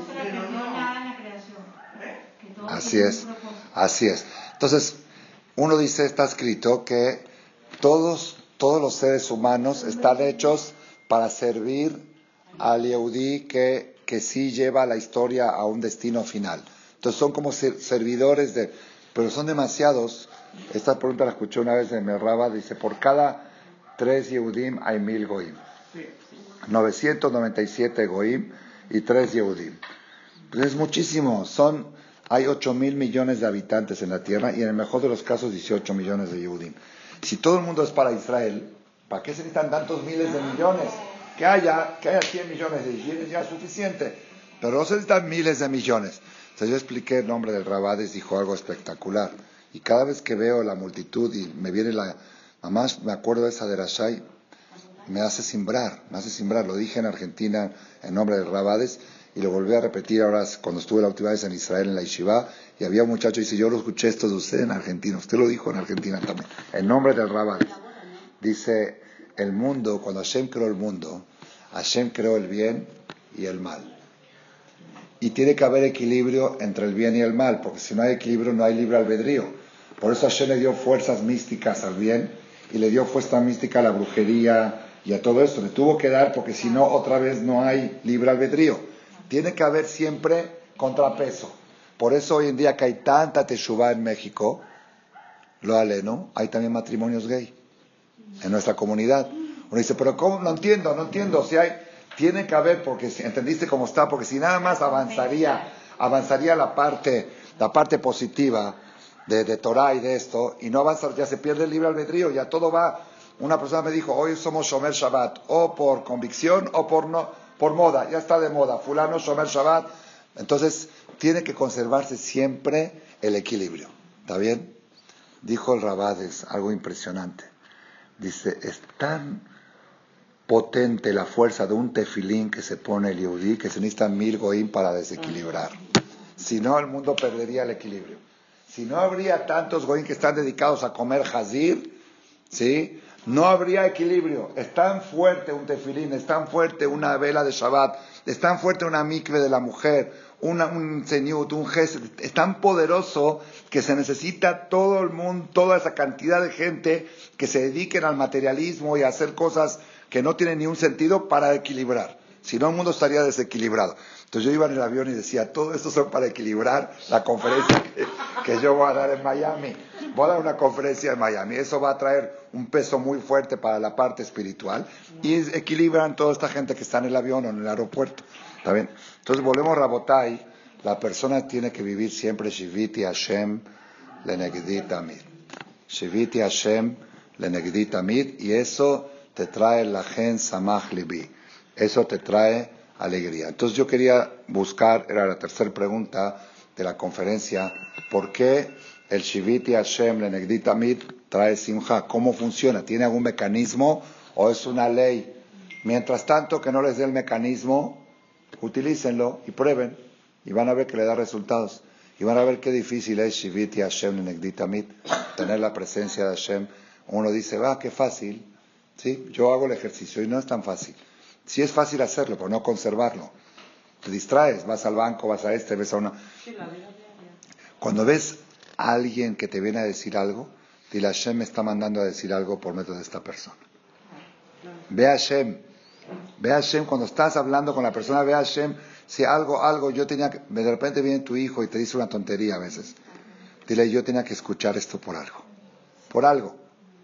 Así es, así es. Entonces, uno dice, está escrito que todos los seres humanos están hechos para servir al Yehudí que sí lleva la historia a un destino final. Entonces son como servidores pero son demasiados. Esta pregunta la escuché una vez de Merraba, dice, por cada 3 Yehudim hay 1000 Goim. 997 Goim y 3 Yehudim. Pues es muchísimo, hay 8,000 millones de habitantes en la tierra y en el mejor de los casos 18 millones de Yehudim. Si todo el mundo es para Israel, ¿para qué se necesitan tantos miles de millones? Que haya 100 millones de Yehudim ya es suficiente, pero no se necesitan miles de millones. Entonces yo expliqué el nombre del Rabades, dijo algo espectacular. Y cada vez que veo la multitud y me viene mamás, me acuerdo de esa de Rashai, me hace simbrar. Lo dije en Argentina en nombre del Rabades y lo volví a repetir ahora cuando estuve la última vez en Israel en la Yeshiva y había un muchacho y dice, yo lo escuché esto de usted en Argentina, usted lo dijo en Argentina también, en nombre del Rabades. Dice, el mundo, cuando Hashem creó el mundo, Hashem creó el bien y el mal. Y tiene que haber equilibrio entre el bien y el mal, porque si no hay equilibrio no hay libre albedrío. Por eso Hashem le dio fuerzas místicas al bien y le dio fuerza mística a la brujería y a todo esto. Le tuvo que dar porque si no otra vez no hay libre albedrío. Tiene que haber siempre contrapeso. Por eso hoy en día que hay tanta teshuvá en México, lo aleno, hay también matrimonios gay en nuestra comunidad. Uno dice, pero ¿cómo? No entiendo. Si hay, tiene que haber, porque si entendiste cómo está, porque si nada más avanzaría la parte positiva de Torah y de esto, y no avanza, ya se pierde el libre albedrío, ya todo va. Una persona me dijo, hoy somos Shomer Shabbat, o por convicción o por moda, ya está de moda, fulano Shomer Shabbat. Entonces tiene que conservarse siempre el equilibrio, ¿está bien? Dijo el Rabades algo impresionante, dice, es tan potente la fuerza de un tefilín que se pone el Yehudí que se necesitan 1000 goim para desequilibrar. Si no, el mundo perdería el equilibrio. Si no habría tantos goim que están dedicados a comer hazir, ¿sí? No habría equilibrio. Es tan fuerte un tefilín, es tan fuerte una vela de Shabbat, es tan fuerte una mikve de la mujer, un señut, un gesed, es tan poderoso que se necesita todo el mundo, toda esa cantidad de gente que se dediquen al materialismo y a hacer cosas que no tienen ni un sentido para equilibrar. Si no, el mundo estaría desequilibrado. Entonces yo iba en el avión y decía, todo esto son para equilibrar la conferencia que yo voy a dar en Miami. Voy a dar una conferencia en Miami. Eso va a traer un peso muy fuerte para la parte espiritual y equilibran toda esta gente que está en el avión o en el aeropuerto. ¿Está bien? Entonces volvemos a Rabotai. La persona tiene que vivir siempre Shiviti Hashem Lenegdi Tamid. Shiviti Hashem Lenegdi Tamid. Y eso te trae la gen Samach Libi. Eso te trae alegría. Entonces yo quería buscar, era la tercera pregunta de la conferencia, ¿por qué el Shiviti Hashem Lenegdi Tamid trae simja? ¿Cómo funciona? ¿Tiene algún mecanismo o es una ley? Mientras tanto que no les dé el mecanismo, utilícenlo y prueben y van a ver que le da resultados. Y van a ver qué difícil es Shiviti Hashem Lenegdi Tamid, tener la presencia de Hashem. Uno dice, qué fácil. ¿Sí? Yo hago el ejercicio y no es tan fácil. Sí es fácil hacerlo, pero no conservarlo. Te distraes, vas al banco, vas a ves a una... Cuando ves a alguien que te viene a decir algo, dile, Hashem me está mandando a decir algo por medio de esta persona. Ve a Hashem cuando estás hablando con la persona, ve a Hashem. Si algo, de repente viene tu hijo y te dice una tontería a veces. Dile, yo tenía que escuchar esto por algo.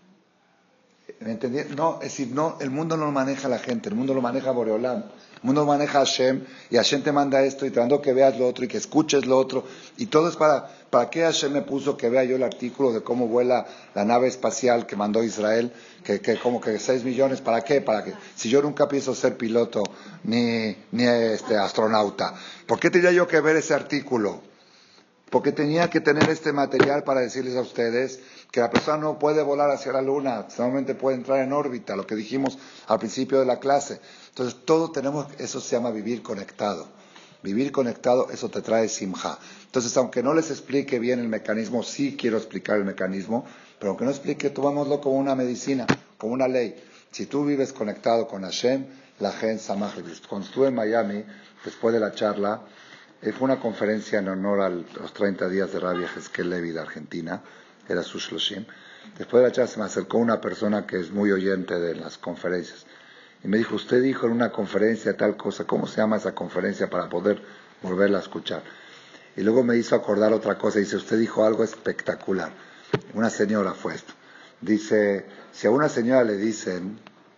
¿Me entendí? No, es decir, no, el mundo no lo maneja la gente, el mundo lo maneja Boreolam, el mundo lo maneja Hashem, y Hashem te manda esto, y te mandó que veas lo otro, y que escuches lo otro, y todo es ¿para qué Hashem me puso que vea yo el artículo de cómo vuela la nave espacial que mandó Israel, que como que 6 millones, ¿para qué? Si yo nunca pienso ser piloto, ni astronauta, ¿por qué tenía yo que ver ese artículo? Porque tenía que tener este material para decirles a ustedes que la persona no puede volar hacia la luna, solamente puede entrar en órbita, lo que dijimos al principio de la clase. Entonces eso se llama vivir conectado. vivir conectado, eso te trae simja. Entonces, aunque no les explique bien el mecanismo, sí quiero explicar el mecanismo, pero aunque no explique, tomémoslo como una medicina, como una ley. Si tú vives conectado con Hashem, la gente samaj. Cuando estuve en Miami, después de la charla, fue una conferencia en honor a los 30 días de Rabbi Hezkel Levi de Argentina, era su Shloshim. Después de la charla se me acercó una persona que es muy oyente de las conferencias y me dijo, usted dijo en una conferencia tal cosa, ¿cómo se llama esa conferencia para poder volverla a escuchar? Y luego me hizo acordar otra cosa, dice, usted dijo algo espectacular. Una señora fue esto. Dice, si a una señora le dicen,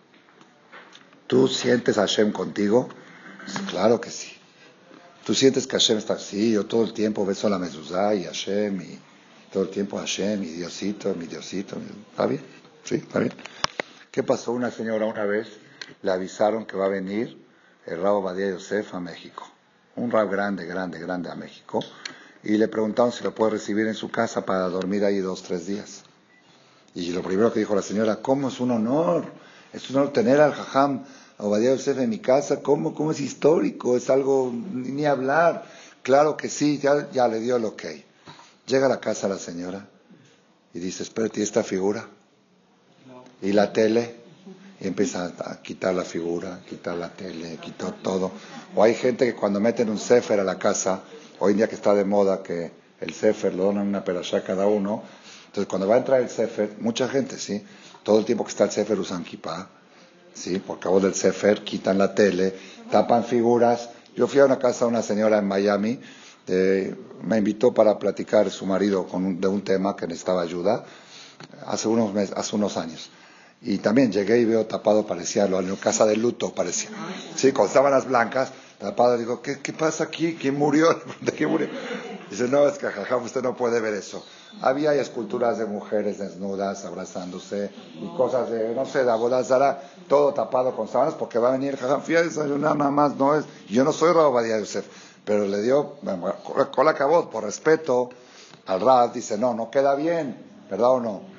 ¿tú sientes a Hashem contigo? Dice, claro que sí. ¿Tú sientes que Hashem está así? Yo todo el tiempo beso a la mezuzá y Hashem, y todo el tiempo Hashem, mi Diosito, mi Diosito. ¿Está bien? Sí, está bien. ¿Qué pasó? Una señora una vez le avisaron que va a venir el Rab Ovadia Yosef a México. Un Rab grande a México. Y le preguntaron si lo puede recibir en su casa para dormir ahí 2-3 días. Y lo primero que dijo la señora, ¿cómo es un honor? Es un honor tener al Jajam Ovadia Yosef en mi casa. ¿Cómo es histórico? Es algo ni hablar. Claro que sí, ya le dio el ok. Llega a la casa la señora y dice, espérate, ¿y esta figura? ¿Y la tele? Y empieza a quitar la figura, quitar la tele, quitar todo. O hay gente que cuando meten un sefer a la casa, hoy en día que está de moda que el sefer lo donan una perashá cada uno, entonces cuando va a entrar el sefer, mucha gente, ¿sí? Todo el tiempo que está el sefer usan kippah, ¿sí? Por cabo del sefer, quitan la tele, tapan figuras. Yo fui a una casa de una señora en Miami, me invitó para platicar su marido de un tema que necesitaba ayuda, hace unos años. Y también llegué y veo tapado, parecía la casa de luto, parecía. Sí, con sábanas blancas, tapado. Digo, ¿qué pasa aquí? ¿Quién murió? ¿De qué murió? Dice, no, es que jajam, usted no puede ver eso. Había esculturas de mujeres desnudas, abrazándose, y cosas de, no sé, de Abodazara, todo tapado con sábanas, porque va a venir el jajam, fíjate, desayunar nada más, no es. Yo no soy Rab Ovadia Yosef, pero le dio, con la cabot, por respeto al Rab, dice, no queda bien, ¿verdad o no?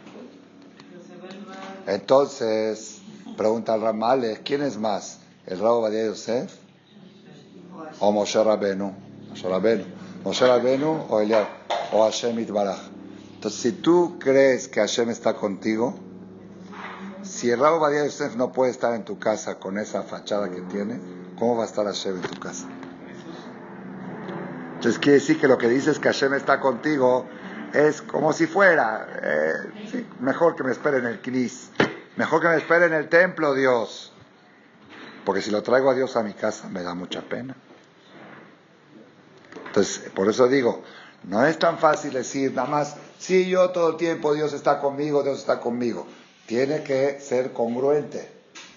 Entonces, pregunta al Ramale, ¿quién es más? ¿El Rab Ovadia Yosef? ¿O Moshe Rabenu? Moshe Rabenu o Eliab, o Hashem Itbaraj. Entonces, si tú crees que Hashem está contigo, si el Rab Ovadia Yosef no puede estar en tu casa con esa fachada que tiene, ¿cómo va a estar Hashem en tu casa? Entonces quiere decir que lo que dices que Hashem está contigo es como si fuera, sí, mejor que me espere en el Knis, mejor que me espere en el templo, Dios, porque si lo traigo a Dios a mi casa me da mucha pena. Entonces, por eso digo, no es tan fácil decir nada más, sí, yo todo el tiempo Dios está conmigo, tiene que ser congruente,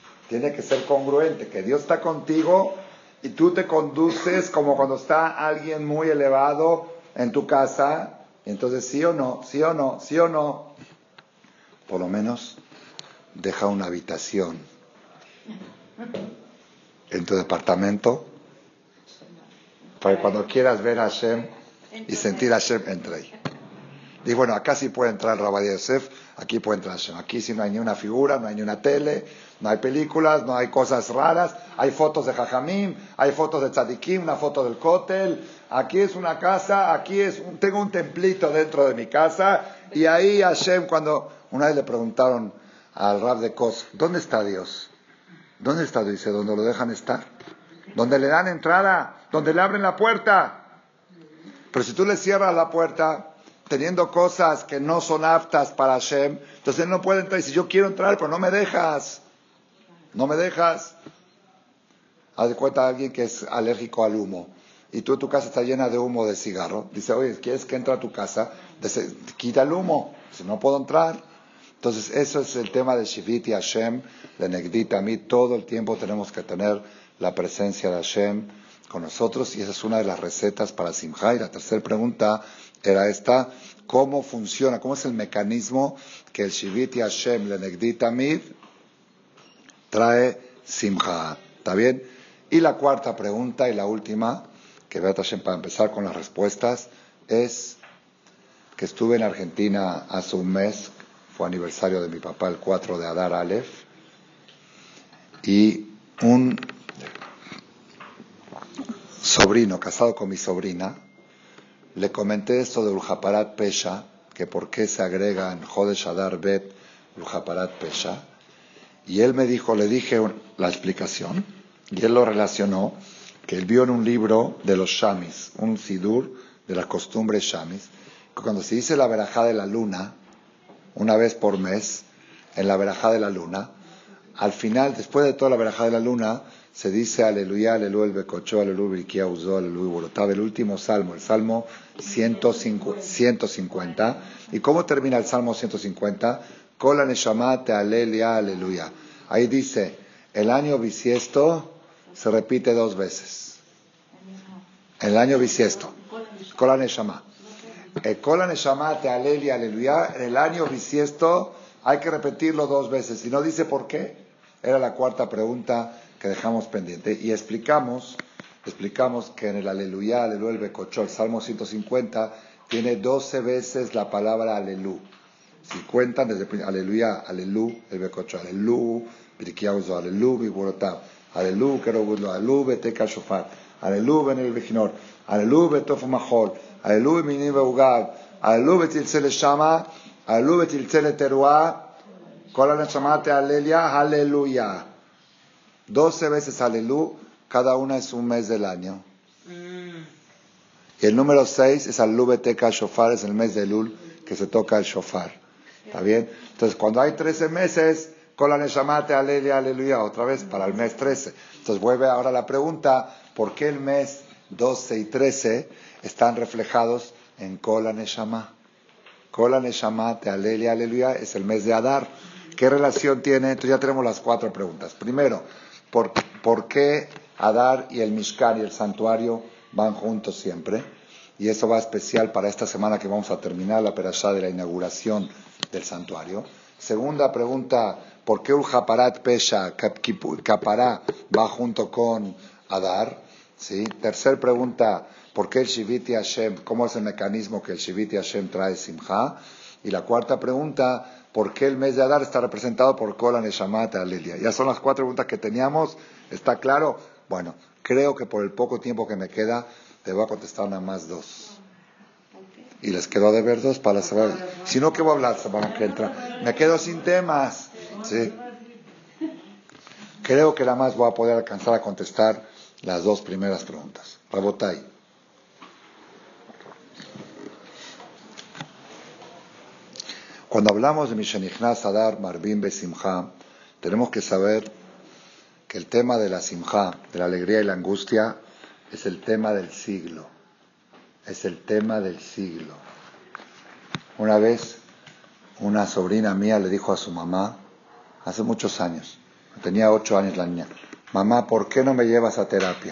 que Dios está contigo y tú te conduces como cuando está alguien muy elevado en tu casa. Entonces, sí o no, por lo menos deja una habitación en tu departamento para que cuando quieras ver a Hashem y sentir a Hashem, entre ahí. Y bueno, acá sí puede entrar el Rab Ovadia Yosef, aquí puede entrar Hashem. Aquí sí no hay ni una figura, no hay ni una tele, no hay películas, no hay cosas raras, hay fotos de Jajamim, hay fotos de Tzadikim, una foto del Kotel. Aquí es una casa, tengo un templito dentro de mi casa, y ahí Hashem, cuando una vez le preguntaron al Rab de Kos, ¿dónde está Dios? ¿Dónde está Dios? Dice, ¿dónde lo dejan estar? ¿Dónde le dan entrada? ¿Dónde le abren la puerta? Pero si tú le cierras la puerta teniendo cosas que no son aptas para Hashem, entonces él no puede entrar. Y si yo quiero entrar, pero no me dejas. Haz de cuenta a alguien que es alérgico al humo, y tu casa está llena de humo de cigarro. Dice, oye, ¿quieres que entre a tu casa? Dice, quita el humo. Dice, no puedo entrar. Entonces, eso es el tema de Shiviti Hashem, de Negdit Amit. Todo el tiempo tenemos que tener la presencia de Hashem con nosotros, y esa es una de las recetas para Simcha. Y la tercera pregunta era esta: ¿cómo funciona? ¿Cómo es el mecanismo que el Shiviti Hashem le Negdit Amit trae Simcha? ¿Está bien? Y la cuarta pregunta y la última, que Beat Hashem para empezar con las respuestas, es que estuve en Argentina hace un mes, fue aniversario de mi papá el 4 de Adar Aleph, y un sobrino, casado con mi sobrina, le comenté esto de Ulhaparat Pesha, que por qué se agrega en Jodesh Adar Bet Ulhaparat Pesha, y él me dijo, le dije la explicación, y él lo relacionó, que él vio en un libro de los Shamis, un sidur de las costumbres Shamis, que cuando se dice la verajá de la luna, una vez por mes, en la verajá de la luna, al final, después de toda la verajá de la luna, se dice Aleluya, Aleluya el Becochó, Aleluya Biriquía Uzó, Aleluya Borotab, el último salmo, el salmo 150. ¿Y cómo termina el salmo 150? Kola Neshama te aleluya, Aleluya. Ahí dice, el año bisiesto se repite 2 veces. El año bisiesto. Kola Neshama. Kola Neshama te aleluya, Aleluya. En el año bisiesto hay que repetirlo 2 veces. Y no dice por qué. Era la cuarta pregunta que dejamos pendiente. Y explicamos que en el Aleluya, Aleluya el Becochó, el Salmo 150, tiene 12 veces la palabra Alelú. Si cuentan desde Aleluya, Alelú el Becochó, Alelú, Biriquiauzo, Alelú, Biborotab, Alelú, Kerobudlo, Alelú, Beteka Shofar, Alelú, Ben el Bejinor, Alelú, Betofu Mahol, Alelú, Minim Beugal, Alelú, Betilcele Shama, Alelú, Betilcele Teruah, Kola Neshamate Aleluya, Aleluya. 12 veces Alelú, cada una es un mes del año. Y el número 6 es Alelú Beteka Shofar, es el mes de Elul que se toca el Shofar. ¿Está bien? Entonces, cuando hay 13 meses, Kola Neshamate Aleluya, Aleluya, otra vez para el mes 13. Entonces, vuelve ahora la pregunta, ¿por qué el mes 12 y 13 están reflejados en Kola Neshama? Kola Neshama te aleluya, aleluya, es el mes de Adar. ¿Qué relación tiene? Entonces ya tenemos las 4 preguntas. Primero, ¿por qué Adar y el Mishkan y el santuario van juntos siempre? Y eso va especial para esta semana que vamos a terminar la perashá de la inauguración del santuario. Segunda pregunta, ¿por qué Ulhaparat Pesha, Kapará, va junto con Adar? ¿Sí? Tercer pregunta, ¿por qué el Shiviti Hashem? ¿Cómo es el mecanismo que el Shiviti Hashem trae Simcha? Y la cuarta pregunta, ¿por qué el mes de Adar está representado por Kola Neshama Aleluya? Ya son las 4 preguntas que teníamos. ¿Está claro? Bueno, creo que por el poco tiempo que me queda, te voy a contestar nada más 2. Y les quedo de ver 2 para saber. Si no, ¿qué voy a hablar semana que entra? Me quedo sin temas. ¿Sí? Creo que nada más voy a poder alcanzar a contestar las 2 primeras preguntas. Rabotai. Cuando hablamos de Mishenichnas Adar Marbim Besimcha, tenemos que saber que el tema de la Simcha, de la alegría y la angustia, es el tema del siglo. Es el tema del siglo. Una vez, una sobrina mía le dijo a su mamá, hace muchos años, tenía 8 años la niña, mamá, ¿por qué no me llevas a terapia?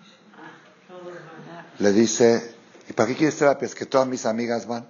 Le dice, ¿y para qué quieres terapia? Es que todas mis amigas van.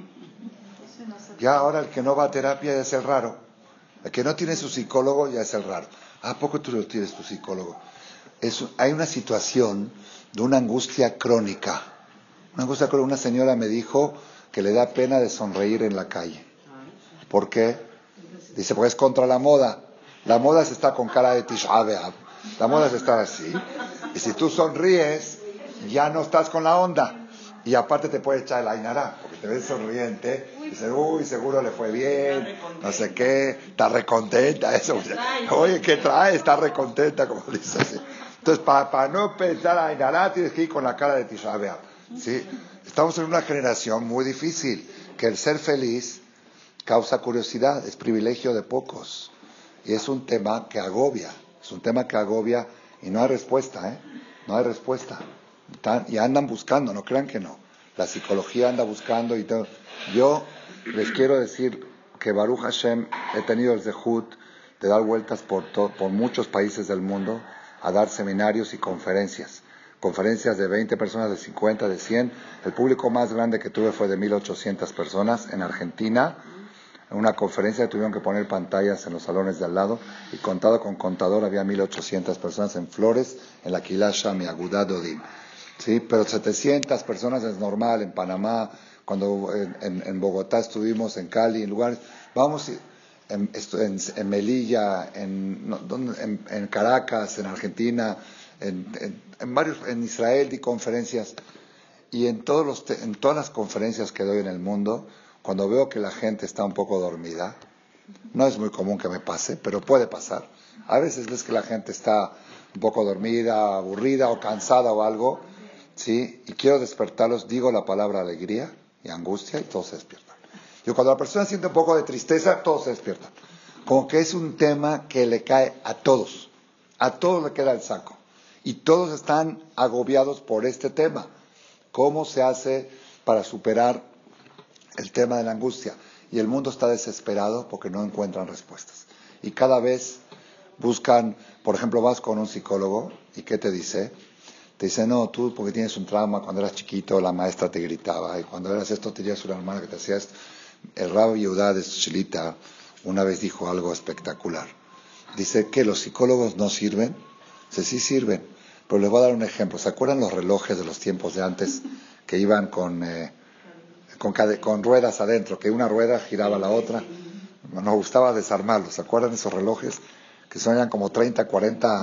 Ya ahora el que no va a terapia ya es el raro. El que no tiene su psicólogo ya es el raro. ¿A poco tú lo tienes tu psicólogo? Hay una situación de una angustia crónica. Una señora me dijo que le da pena de sonreír en la calle. ¿Por qué? Dice, porque es contra la moda. La moda es estar con cara de Tisha B'Av. La moda es estar así. Y si tú sonríes, ya no estás con la onda. Y aparte te puede echar el ainará, porque te ves sonriente. Dice, uy, seguro le fue bien, no sé qué, está recontenta, eso. Oye, ¿qué trae? Está recontenta, como dice así. Entonces, para no pensar ainará, tienes que ir con la cara de Tisha B'Av. ¿Sí? Estamos en una generación muy difícil, que el ser feliz causa curiosidad, es privilegio de pocos. Y es un tema que agobia, y no hay respuesta, ¿eh? No hay respuesta. Y andan buscando, no crean que no. La psicología anda buscando y todo. Yo les quiero decir que Baruch Hashem he tenido el zehut de dar vueltas por muchos países del mundo a dar seminarios y conferencias. Conferencias de 20 personas, de 50, de 100. El público más grande que tuve fue de 1,800 personas en Argentina. En una conferencia tuvieron que poner pantallas en los salones de al lado y contado con contador había 1,800 personas en Flores, en la Quilá Shami, Agudá Dodim. Sí, pero 700 personas es normal en Panamá, cuando en Bogotá estuvimos, en Cali, en lugares, vamos en Melilla, en Caracas, en Argentina, En Israel di conferencias y en todas las conferencias que doy en el mundo, cuando veo que la gente está un poco dormida, no es muy común que me pase, pero puede pasar. A veces ves que la gente está un poco dormida, aburrida o cansada o algo, ¿sí? Y quiero despertarlos, digo la palabra alegría y angustia y todos se despiertan. Y cuando la persona siente un poco de tristeza, todos se despiertan. Como que es un tema que le cae a todos le queda el saco. Y todos están agobiados por este tema. ¿Cómo se hace para superar el tema de la angustia? Y el mundo está desesperado porque no encuentran respuestas. Y cada vez buscan, por ejemplo, vas con un psicólogo y ¿qué te dice? Te dice, no, tú porque tienes un trauma, cuando eras chiquito la maestra te gritaba y cuando eras esto tenías una hermana que te hacía esto. El Rab Yehudá de Chilita una vez dijo algo espectacular. Dice que los psicólogos no sirven. Dice, sí sirven, pero les voy a dar un ejemplo. ¿Se acuerdan los relojes de los tiempos de antes que iban con ruedas adentro, que una rueda giraba la otra? Nos gustaba desarmarlos. ¿Se acuerdan de esos relojes? Que eran como 30, 40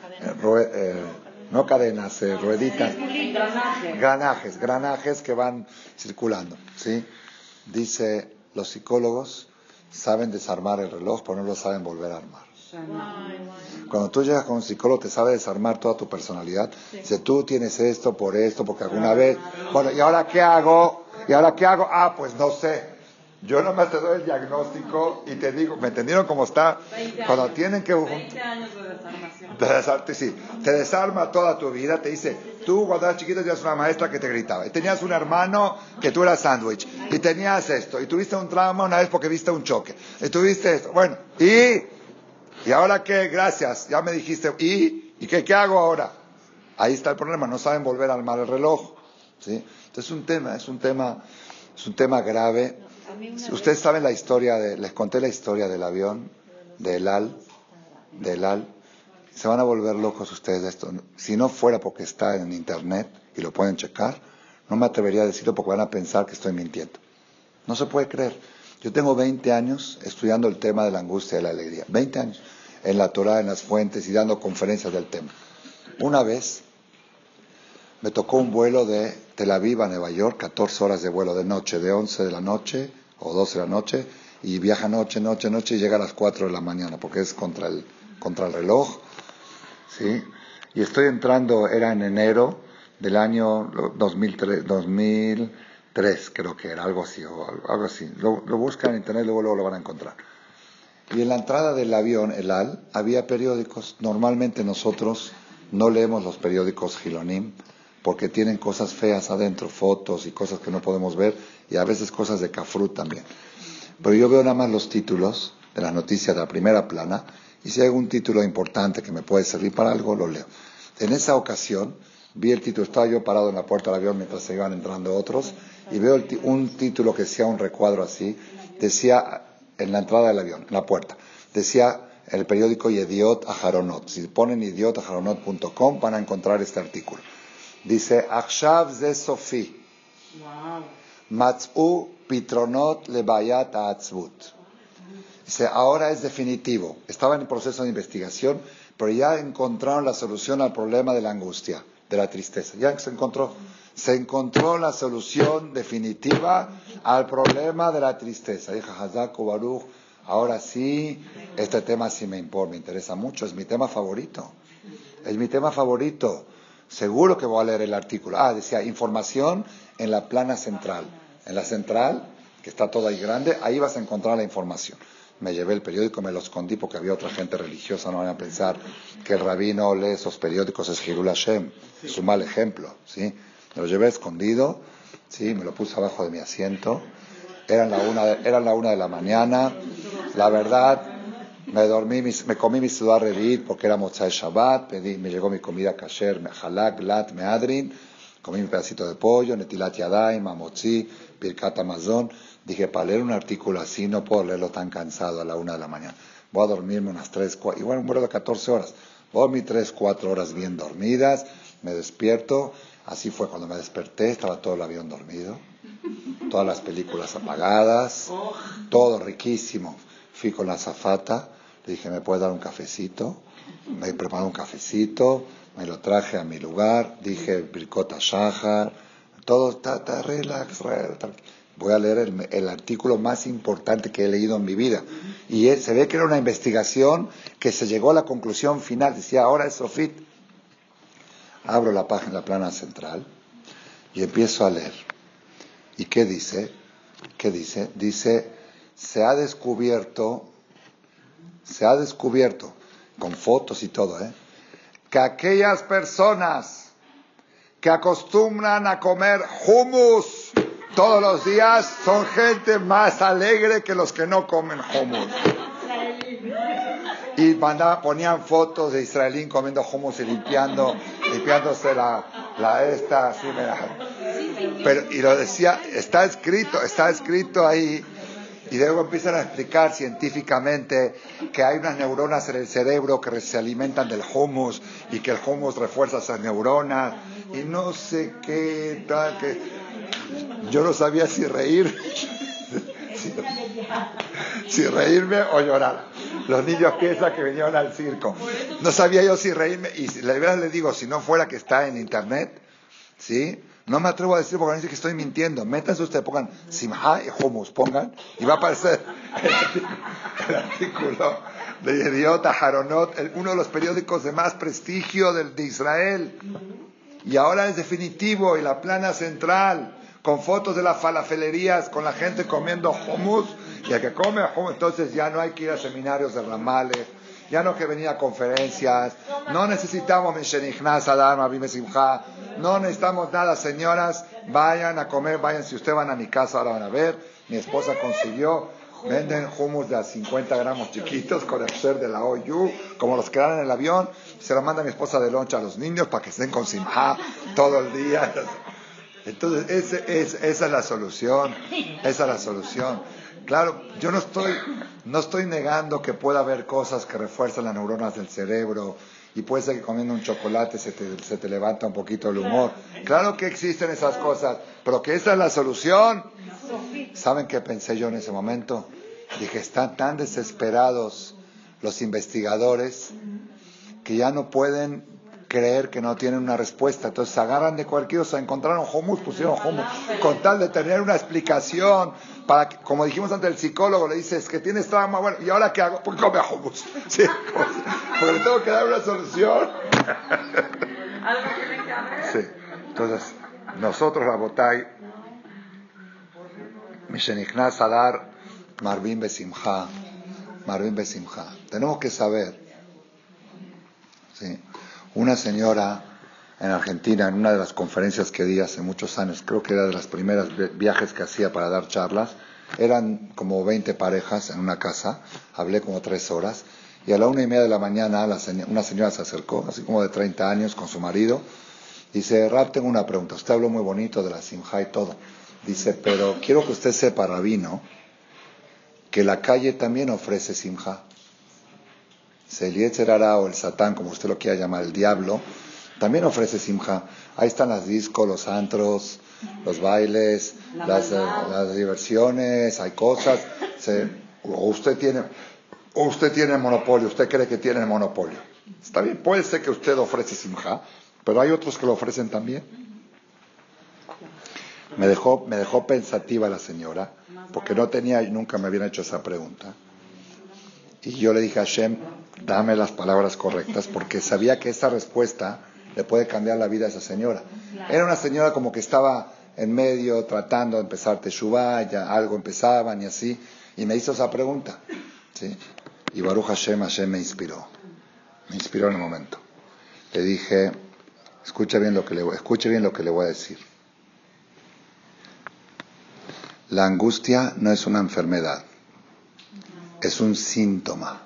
no cadenas, rueditas. Granajes que van circulando, ¿sí? Dice, los psicólogos saben desarmar el reloj, pero no lo saben volver a armar. Cuando tú llegas con un psicólogo te sabe desarmar toda tu personalidad. Dice, tú tienes esto, porque alguna vez... Bueno, ¿y ahora qué hago? Ah, pues no sé. Yo nomás te doy el diagnóstico y te digo, ¿me entendieron cómo está? Cuando tienen que... 20 años de desarmación. Sí, te desarma toda tu vida, te dice, tú cuando eras chiquito tenías una maestra que te gritaba, y tenías un hermano que tú eras sándwich, y tenías esto, y tuviste un trauma una vez porque viste un choque, y tuviste esto, bueno, ¿y ahora qué? Gracias, ya me dijiste, ¿y qué hago ahora? Ahí está el problema, no saben volver a armar el reloj, ¿sí? Entonces es un tema grave. Ustedes saben la historia, les conté la historia del avión, de El Al, se van a volver locos ustedes de esto. Si no fuera porque está en internet y lo pueden checar, no me atrevería a decirlo porque van a pensar que estoy mintiendo. No se puede creer. Yo tengo 20 años estudiando el tema de la angustia y la alegría. 20 años en la Torah, en las fuentes y dando conferencias del tema. Una vez me tocó un vuelo de Tel Aviv a Nueva York, 14 horas de vuelo de noche, de 11 de la noche o 12 de la noche, y viaja noche y llega a las 4 de la mañana porque es contra el reloj. ¿Sí? Y estoy entrando, era en enero del año 2003, creo que era, algo así. Lo buscan en internet, luego lo van a encontrar. Y en la entrada del avión, El Al, había periódicos. Normalmente nosotros no leemos los periódicos Gilonim porque tienen cosas feas adentro, fotos y cosas que no podemos ver, y a veces cosas de Kafrut también. Pero yo veo nada más los títulos de las noticias de la primera plana, y si hay algún título importante que me puede servir para algo, lo leo. En esa ocasión, vi el título, estaba yo parado en la puerta del avión mientras se iban entrando otros, y veo un título que decía un recuadro así, decía en la entrada del avión, en la puerta, decía el periódico Yediot Aharonot. Si ponen yediotaharonot.com van a encontrar este artículo. Dice, Achshav ze Sofi, Matz'u Pitronot lebayat ha'atzvut. Dice, ahora es definitivo. Estaba en el proceso de investigación, pero ya encontraron la solución al problema de la angustia, de la tristeza. Ya se encontró la solución definitiva al problema de la tristeza. Dije, Hazaku Baruch, ahora sí, este tema sí me importa, me interesa mucho, es mi tema favorito. Seguro que voy a leer el artículo. Decía, información en la plana central. En la central, que está toda ahí grande, ahí vas a encontrar la información. Me llevé el periódico, me lo escondí porque había otra gente religiosa, no van a pensar que el rabino lee esos periódicos, es Hirul Hashem, es un mal ejemplo, ¿sí? Me lo llevé escondido, ¿sí? Me lo puse abajo de mi asiento, eran la 1 de la mañana, la verdad, me comí mi sudar revit porque era Motzai Shabbat, me llegó mi comida kasher, halak, lat, meadrin, comí mi pedacito de pollo, netilat yadayim, mamotzi, birkat amazon. Dije, para leer un artículo así no puedo leerlo tan cansado a la 1 de la mañana. Voy a dormirme unas 3, 4, igual un vuelo de 14 horas. Voy a dormir 3, 4 horas bien dormidas, me despierto. Así fue cuando me desperté, estaba todo el avión dormido, todas las películas apagadas, todo riquísimo. Fui con la azafata, le dije, ¿me puedes dar un cafecito? Me preparé un cafecito, me lo traje a mi lugar, dije Birkot Shahar, todo está relax. Voy a leer el artículo más importante que he leído en mi vida. Y se ve que era una investigación que se llegó a la conclusión final. Decía, ahora es Sofit. Abro la página, la plana central, y empiezo a leer. ¿Y qué dice? ¿Qué dice? Dice, se ha descubierto, con fotos y todo, que aquellas personas que acostumbran a comer hummus todos los días son gente más alegre que los que no comen hummus. Y ponían fotos de israelín comiendo hummus y limpiándose la esta, así, pero, y lo decía, está escrito ahí. Y luego empiezan a explicar científicamente que hay unas neuronas en el cerebro que se alimentan del hummus y que el hummus refuerza esas neuronas y no sé qué tal, que yo no sabía si reírme o llorar. Los niños piensan que vinieron al circo. No sabía yo si reírme y de verdad les digo, si no fuera que está en internet, ¿sí? No me atrevo a decir porque no dice que estoy mintiendo. Métanse ustedes, pongan Simha y Hummus, pongan, y va a aparecer el artículo de Yediot Aharonot, uno de los periódicos de más prestigio de Israel. Y ahora es definitivo, y la plana central, con fotos de las falafelerías, con la gente comiendo hummus, y el que come hummus, entonces ya no hay que ir a seminarios de ramales, ya no hay que venir a conferencias, no necesitamos Mishenichnas Adar Mabim Simcha, no necesitamos nada, señoras, vayan a comer, vayan, si ustedes van a mi casa ahora van a ver, mi esposa consiguió, venden hummus de a 50 gramos chiquitos con el ser de la OU, como los que dan en el avión, se lo manda mi esposa de loncha a los niños para que estén con Simcha todo el día. Entonces, esa es la solución, Claro, yo no estoy negando que pueda haber cosas que refuerzan las neuronas del cerebro y puede ser que comiendo un chocolate se te levanta un poquito el humor. Claro que existen esas cosas, pero que esa es la solución. ¿Saben qué pensé yo en ese momento? Dije, están tan desesperados los investigadores que ya no pueden creer que no tienen una respuesta, entonces se agarran de cualquier cosa, encontraron hummus, pusieron hummus, con tal de tener una explicación, para que, como dijimos antes, el psicólogo le dice, es que tienes trauma, bueno, ¿y ahora qué hago? Pues come hummus, ¿sí? Porque le tengo que dar una solución. Sí, entonces, nosotros, Rabotay, Mishenichnas Adar, Marvin Besimcha, tenemos que saber, ¿sí? Una señora en Argentina, en una de las conferencias que di hace muchos años, creo que era de las primeras viajes que hacía para dar charlas, eran como 20 parejas en una casa, hablé como 3 horas, y a la 1:30 de la mañana una señora se acercó, así como de 30 años, con su marido, dice, Rab, tengo una pregunta, usted habló muy bonito de la simja y todo, dice, pero quiero que usted sepa, rabino, que la calle también ofrece simja. El Yetzer Hara o el Satán, como usted lo quiera llamar, el diablo, también ofrece simja. Ahí están las discos, los antros, los bailes, las diversiones, hay cosas. O usted tiene monopolio, usted cree que tiene el monopolio. Está bien, puede ser que usted ofrece simja, pero hay otros que lo ofrecen también. Me dejó pensativa la señora, porque nunca me habían hecho esa pregunta. Y yo le dije a Hashem, dame las palabras correctas, porque sabía que esa respuesta le puede cambiar la vida a esa señora. Era una señora como que estaba en medio, tratando de empezar Teshuvah, ya algo empezaban y así, y me hizo esa pregunta, ¿sí? Y Baruch Hashem me inspiró en el momento. Le dije, escuche bien lo que le voy a decir. La angustia no es una enfermedad. Es un síntoma.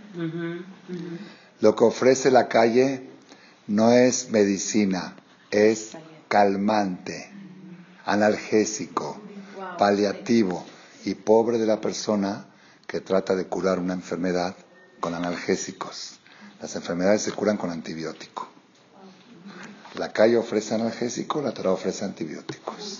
Lo que ofrece la calle no es medicina, es calmante, analgésico, paliativo, y pobre de la persona que trata de curar una enfermedad con analgésicos. Las enfermedades se curan con antibiótico. La calle ofrece analgésico, la Torah ofrece antibióticos.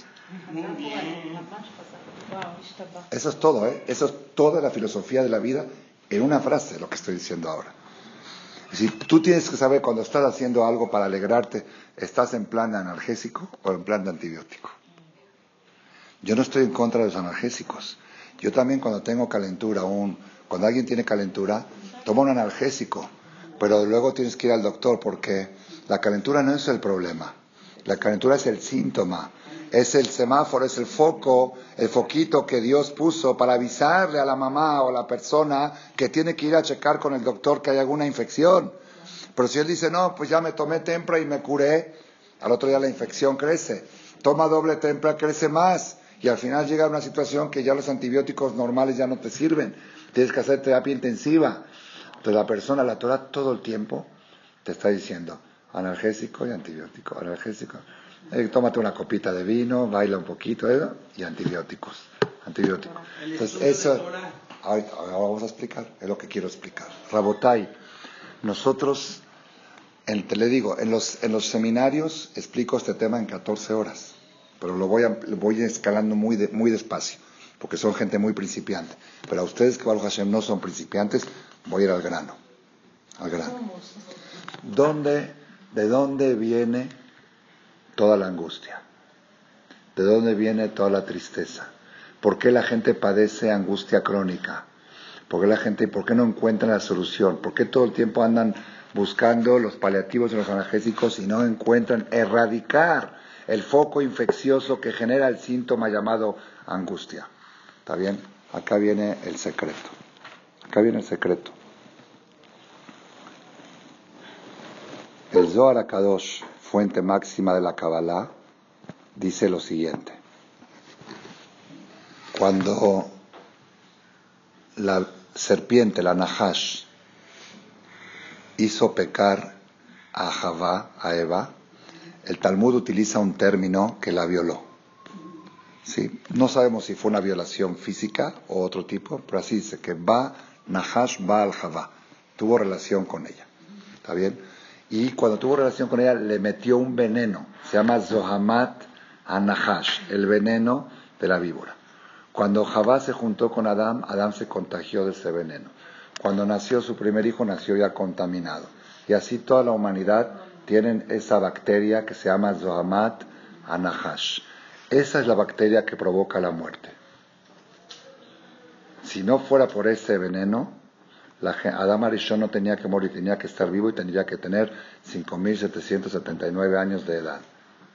Eso es todo, Eso es toda la filosofía de la vida en una frase, lo que estoy diciendo ahora. Y si tú tienes que saber cuando estás haciendo algo para alegrarte, ¿estás en plan de analgésico o en plan de antibiótico? Yo no estoy en contra de los analgésicos. Yo también cuando tengo calentura, cuando alguien tiene calentura, toma un analgésico, pero luego tienes que ir al doctor porque la calentura no es el problema. La calentura es el síntoma, es el semáforo, es el foco, el foquito que Dios puso para avisarle a la mamá o a la persona que tiene que ir a checar con el doctor que hay alguna infección. Pero si él dice, no, pues ya me tomé Tempra y me curé, al otro día la infección crece. Toma doble Tempra, crece más. Y al final llega a una situación que ya los antibióticos normales ya no te sirven. Tienes que hacer terapia intensiva. Entonces la persona, la Torah, todo el tiempo te está diciendo analgésico y antibiótico, analgésico. Tómate una copita de vino, baila un poquito, y antibióticos. Entonces eso, ahora vamos a explicar, es lo que quiero explicar. Rabotai, nosotros, te le digo, en los seminarios explico este tema en 14 horas. Pero lo voy escalando muy despacio, porque son gente muy principiante. Pero a ustedes que Baruch Hashem no son principiantes, voy a ir al grano. ¿De dónde viene toda la angustia? ¿De dónde viene toda la tristeza? ¿Por qué la gente padece angustia crónica? ¿Por qué no encuentran la solución? ¿Por qué todo el tiempo andan buscando los paliativos y los analgésicos y no encuentran erradicar el foco infeccioso que genera el síntoma llamado angustia? ¿Está bien? Acá viene el secreto. El Zohar HaKadosh, fuente máxima de la Kabbalah, dice lo siguiente. Cuando la serpiente, la Nahash, hizo pecar a Javá, a Eva, el Talmud utiliza un término que la violó. ¿Sí? No sabemos si fue una violación física o otro tipo, pero así dice que Nahash va al Javá. Tuvo relación con ella. ¿Está bien? Y cuando tuvo relación con ella le metió un veneno. Se llama Zohamat HaNahash, el veneno de la víbora. Cuando Javá se juntó con Adán, Adán se contagió de ese veneno. Cuando nació su primer hijo, nació ya contaminado. Y así toda la humanidad tienen esa bacteria que se llama Zohamat HaNahash. Esa es la bacteria que provoca la muerte. Si no fuera por ese veneno, Adán Arishon no tenía que morir, tenía que estar vivo y tendría que tener 5.779 años de edad.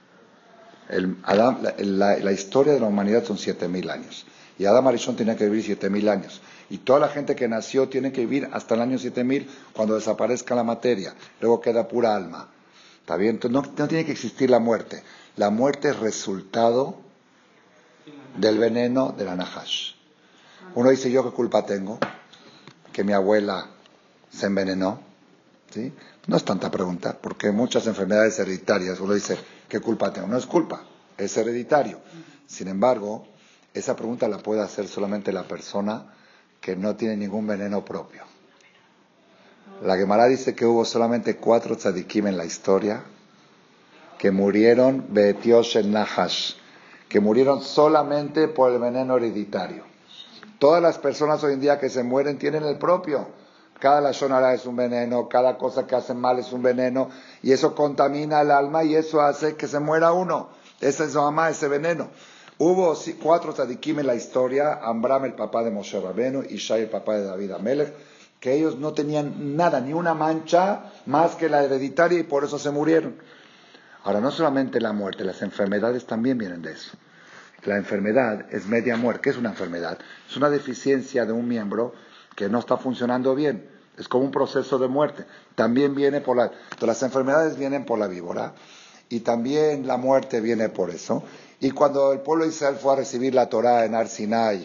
La historia de la humanidad son 7.000 años. Y Adán Arishon tenía que vivir 7.000 años. Y toda la gente que nació tiene que vivir hasta el año 7.000 cuando desaparezca la materia. Luego queda pura alma. ¿Está bien? Entonces no tiene que existir la muerte. La muerte es resultado del veneno de la Nahash. Uno dice, ¿yo qué culpa tengo? Que mi abuela se envenenó. ¿Sí? No es tanta pregunta, porque muchas enfermedades hereditarias, uno dice, ¿qué culpa tengo? No es culpa, es hereditario. Sin embargo, esa pregunta la puede hacer solamente la persona que no tiene ningún veneno propio. La Gemara dice que hubo solamente 4 tzadikim en la historia que murieron be'etiosh el nahash, que murieron solamente por el veneno hereditario. Todas las personas hoy en día que se mueren tienen el propio. Cada lashon hara es un veneno, cada cosa que hacen mal es un veneno, y eso contamina el alma y eso hace que se muera uno. Ese es ese veneno. Hubo 4 tzadikim en la historia, Amram el papá de Moshe Rabbeinu, Ishai el papá de David Amelech, que ellos no tenían nada, ni una mancha más que la hereditaria y por eso se murieron. Ahora, no solamente la muerte, las enfermedades también vienen de eso. La enfermedad es media muerte. ¿Qué es una enfermedad? Es una deficiencia de un miembro que no está funcionando bien. Es como un proceso de muerte. También viene entonces las enfermedades vienen por la víbora y también la muerte viene por eso. Y cuando el pueblo de Israel fue a recibir la Torá en Har Sinai,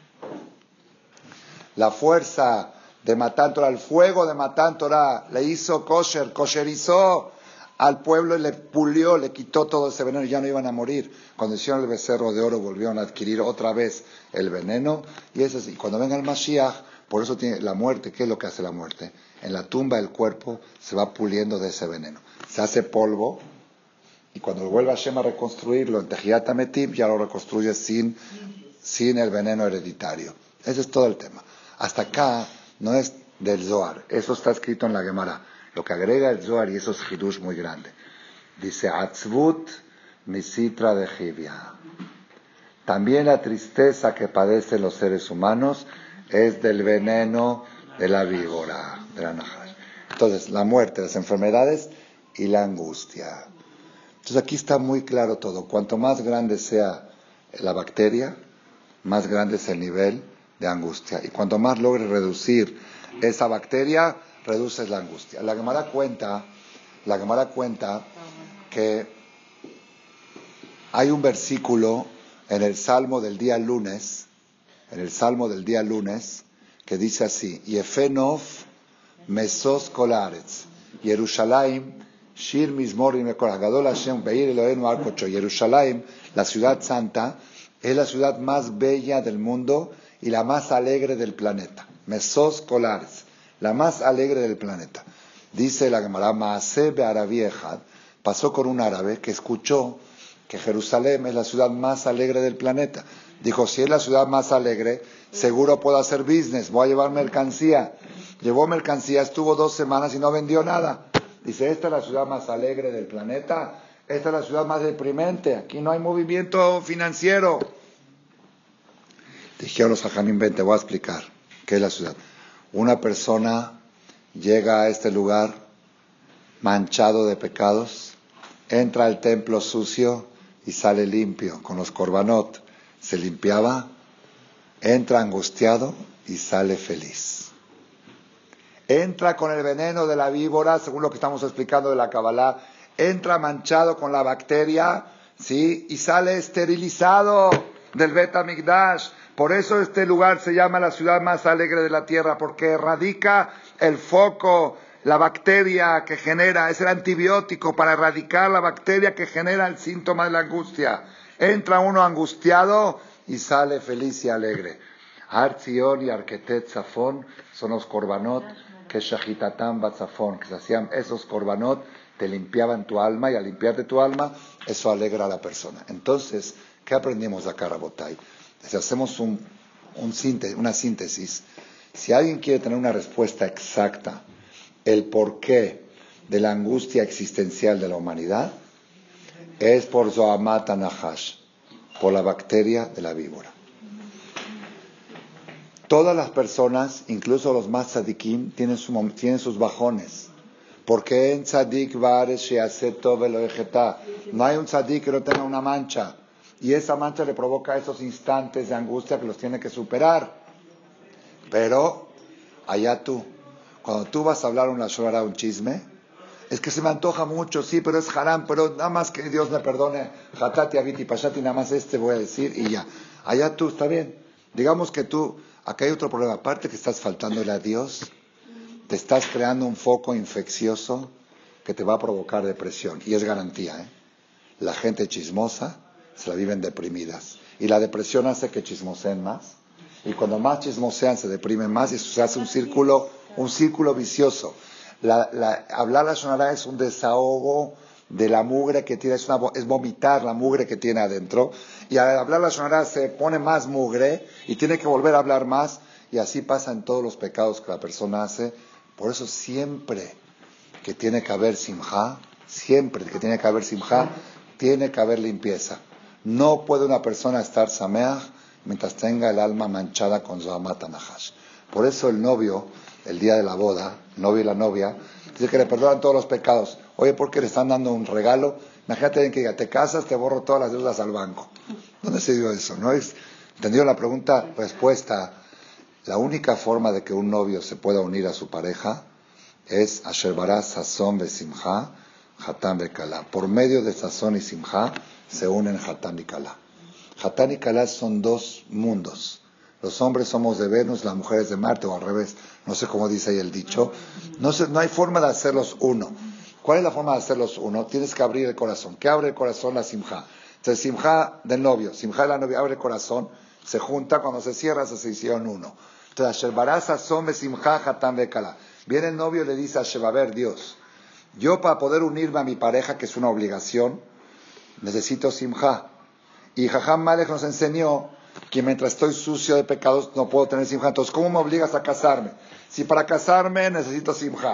la fuerza de Matán Torá, el fuego de Matán Torá, le hizo kosherizó al pueblo y le pulió, le quitó todo ese veneno y ya no iban a morir. Cuando hicieron el becerro de oro volvieron a adquirir otra vez el veneno y eso sí, cuando venga el Mashiach, por eso tiene la muerte. ¿Qué es lo que hace la muerte? En la tumba del cuerpo se va puliendo de ese veneno, se hace polvo y cuando vuelva Hashem a reconstruirlo en Tehiyat HaMetim ya lo reconstruye sin el veneno hereditario. Ese es todo el tema. Hasta acá no es del Zohar, eso está escrito en la Gemara. Lo que agrega el Zohar, y eso es hidush muy grande. Dice, Atzvut misitra de Jivia. También la tristeza que padecen los seres humanos es del veneno de la víbora, de la najash. Entonces, la muerte, las enfermedades y la angustia. Entonces, aquí está muy claro todo. Cuanto más grande sea la bacteria, más grande es el nivel de angustia. Y cuanto más logres reducir esa bacteria, reduces la angustia. La Gemara cuenta que hay un versículo en el Salmo del día lunes, que dice así: Yefenov mesos kolaretz, Yerushalayim shir mizmor imekor Gadol Hashem beir Eloheinu al kocho. Yerushalayim, la ciudad santa, es la ciudad más bella del mundo y la más alegre del planeta. Mesos kolaretz, la más alegre del planeta. Dice la Gemara, Maaseh be'arabi echad, pasó con un árabe que escuchó que Jerusalén es la ciudad más alegre del planeta. Dijo, si es la ciudad más alegre, seguro puedo hacer business, voy a llevar mercancía. Llevó mercancía, estuvo 2 semanas y no vendió nada. Dice, esta es la ciudad más alegre del planeta, esta es la ciudad más deprimente, aquí no hay movimiento financiero. Dijeron los Jajamim, ven, te voy a explicar qué es la ciudad. Una persona llega a este lugar manchado de pecados, entra al templo sucio y sale limpio, con los korbanot se limpiaba, entra angustiado y sale feliz. Entra con el veneno de la víbora, según lo que estamos explicando de la Kabbalah, entra manchado con la bacteria, ¿sí? Y sale esterilizado del Bet HaMikdash. Por eso este lugar se llama la ciudad más alegre de la tierra, porque erradica el foco, la bacteria que genera, es el antibiótico para erradicar la bacteria que genera el síntoma de la angustia. Entra uno angustiado y sale feliz y alegre. Har Zion y Arketet Zafón son los korbanot que Shahitatam Batzafón, que se hacían esos korbanot, te limpiaban tu alma, y al limpiarte tu alma, eso alegra a la persona. Entonces, ¿qué aprendimos de acá, Rabotai? Si hacemos una síntesis, si alguien quiere tener una respuesta exacta, el porqué de la angustia existencial de la humanidad, es por Zohamat Nahash, por la bacteria de la víbora. Todas las personas, incluso los más tzadikim, tienen sus bajones. Porque en tzadik vare she'aseh tov velo yechetá. No hay un tzadik que no tenga una mancha. Y esa mancha le provoca esos instantes de angustia que los tiene que superar. Pero, allá tú, cuando tú vas a hablar una shorara, un chisme, es que se me antoja mucho, sí, pero es haram, pero nada más que Dios me perdone, hatati, aviti, pashati, nada más voy a decir y ya. Allá tú, está bien. Digamos que tú, acá hay otro problema, aparte que estás faltándole a Dios, te estás creando un foco infeccioso que te va a provocar depresión, y es garantía, ¿eh? La gente chismosa se la viven deprimidas, y la depresión hace que chismoseen más, y cuando más chismosean se deprimen más, y eso se hace un círculo vicioso. Hablar la shonara es un desahogo de la mugre que tiene, es vomitar la mugre que tiene adentro, y al hablar la shonara se pone más mugre y tiene que volver a hablar más, y así pasa en todos los pecados que la persona hace. Por eso siempre que tiene que haber simjá, tiene que haber limpieza. No puede una persona estar sameach mientras tenga el alma manchada con Zohamat Nahash. Por eso el novio, el día de la boda, el novio y la novia, dice que le perdonan todos los pecados. Oye, ¿por qué le están dando un regalo? Imagínate que diga, te casas, te borro todas las deudas al banco. ¿Dónde se dio eso? ¿No es? ¿Entendido la pregunta? Respuesta. La única forma de que un novio se pueda unir a su pareja es Asher bara sazón ve simjá, hatán ve kalá. Por medio de sazón y simjá se unen hatán y kalá. Hatán y kalá son 2 mundos. Los hombres somos de Venus, las mujeres de Marte, o al revés. No sé cómo dice ahí el dicho. No hay forma de hacerlos uno. ¿Cuál es la forma de hacerlos uno? Tienes que abrir el corazón. ¿Qué abre el corazón? La simjá. Entonces, simjá del novio, simjá de la novia, abre el corazón, se junta, cuando se cierra se hicieron uno. Entonces, Asher bara sazón ve simjá, hatán ve kalá. Viene el novio y le dice a Hashem, a ver, Dios, yo para poder unirme a mi pareja, que es una obligación, necesito simjá. Y Jajam Malek nos enseñó que mientras estoy sucio de pecados no puedo tener simjá. Entonces, ¿cómo me obligas a casarme? Si para casarme necesito simjá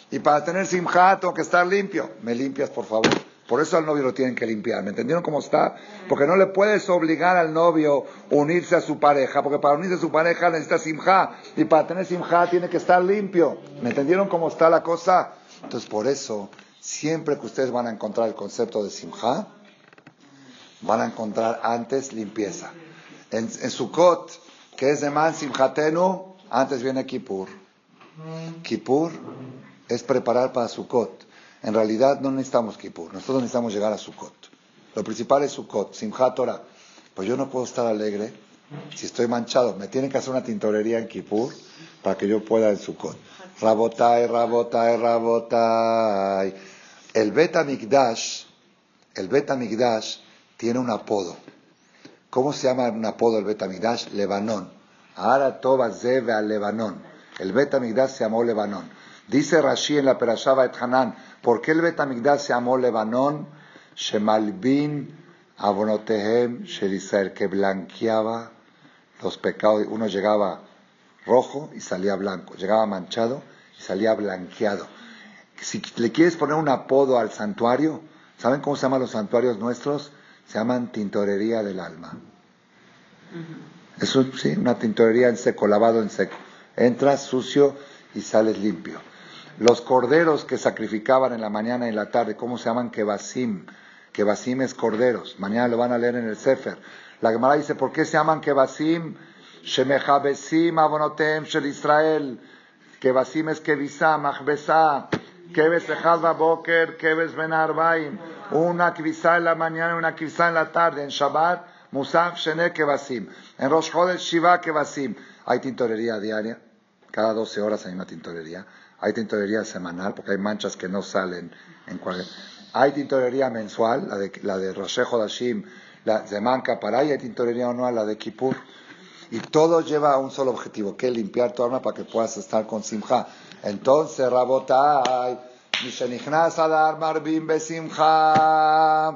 Y para tener simjá tengo que estar limpio. ¿Me limpias, por favor? Por eso al novio lo tienen que limpiar. ¿Me entendieron cómo está? Porque no le puedes obligar al novio a unirse a su pareja, porque para unirse a su pareja necesita simjá. Y para tener simjá tiene que estar limpio. ¿Me entendieron cómo está la cosa? Entonces, por eso, siempre que ustedes van a encontrar el concepto de simjá, van a encontrar antes limpieza. En Sukkot, que es de Man Simchatenu, antes viene Kippur. Kippur es preparar para Sukkot. En realidad no necesitamos Kippur, nosotros necesitamos llegar a Sukkot. Lo principal es Sukkot, Simchat Torah. Pues yo no puedo estar alegre si estoy manchado. Me tienen que hacer una tintorería en Kippur para que yo pueda en Sukkot. Rabotai, rabotai, rabotai. El Bet HaMikdash tiene un apodo. ¿Cómo se llama un apodo el Bet HaMikdash? Lebanón. Ahora Tova Zeve al Lebanón. El Bet HaMikdash se llamó Lebanón. Dice Rashi en la Perashá Vaet Hanan, ¿por qué el Bet HaMikdash se llamó Lebanón? Shemalbin avonotehem shel Israel, que blanqueaba los pecados. Uno llegaba rojo y salía blanco, llegaba manchado y salía blanqueado. Si le quieres poner un apodo al santuario, ¿saben cómo se llaman los santuarios nuestros? Se llaman tintorería del alma. Eso sí, una tintorería en seco, lavado en seco. Entras sucio y sales limpio. Los corderos que sacrificaban en la mañana y en la tarde, ¿cómo se llaman? Kebasim. Kebasim es corderos. Mañana lo van a leer en el Sefer. La Gemara dice, ¿por qué se llaman Kebasim? Shemechabesim avonotem shel Israel. Kebasim es Kebisá, Machbesá. Kebes echad baboker, Kebes ben arbaim. Una Kebisá en la mañana y una Kebisá en la tarde. En Shabbat, Musaf Shene Kebasim. En Rosh Chodesh, Shiva Kebasim. Hay tintorería diaria. Cada 12 horas hay una tintorería. Hay tintorería semanal, porque hay manchas que no salen en cualquier... Hay tintorería mensual, la de Rosh Chodashim, la de Man Kaparay, y hay tintorería anual, la de Kippur. Y todo lleva a un solo objetivo, que es limpiar tu alma para que puedas estar con simja. Entonces, Rabotai, Mishenichnas Adar Marbim Besimcha.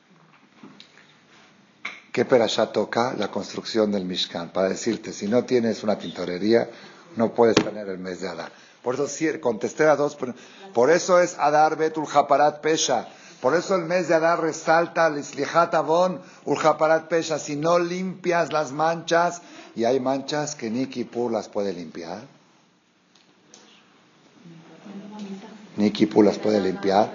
¿Qué perashá toca? La construcción del Mishkan. Para decirte, si no tienes una tintorería, no puedes tener el mes de Adar. Por eso sí, contesté a dos. Por eso es Adar Bet Ulhaparat Pesha. Por eso el mes de Adar resalta Lislihat Avon Ulhaparat Pesha. Si no limpias las manchas, y hay manchas que ni Kippur las puede limpiar. Ni Kippur las puede limpiar.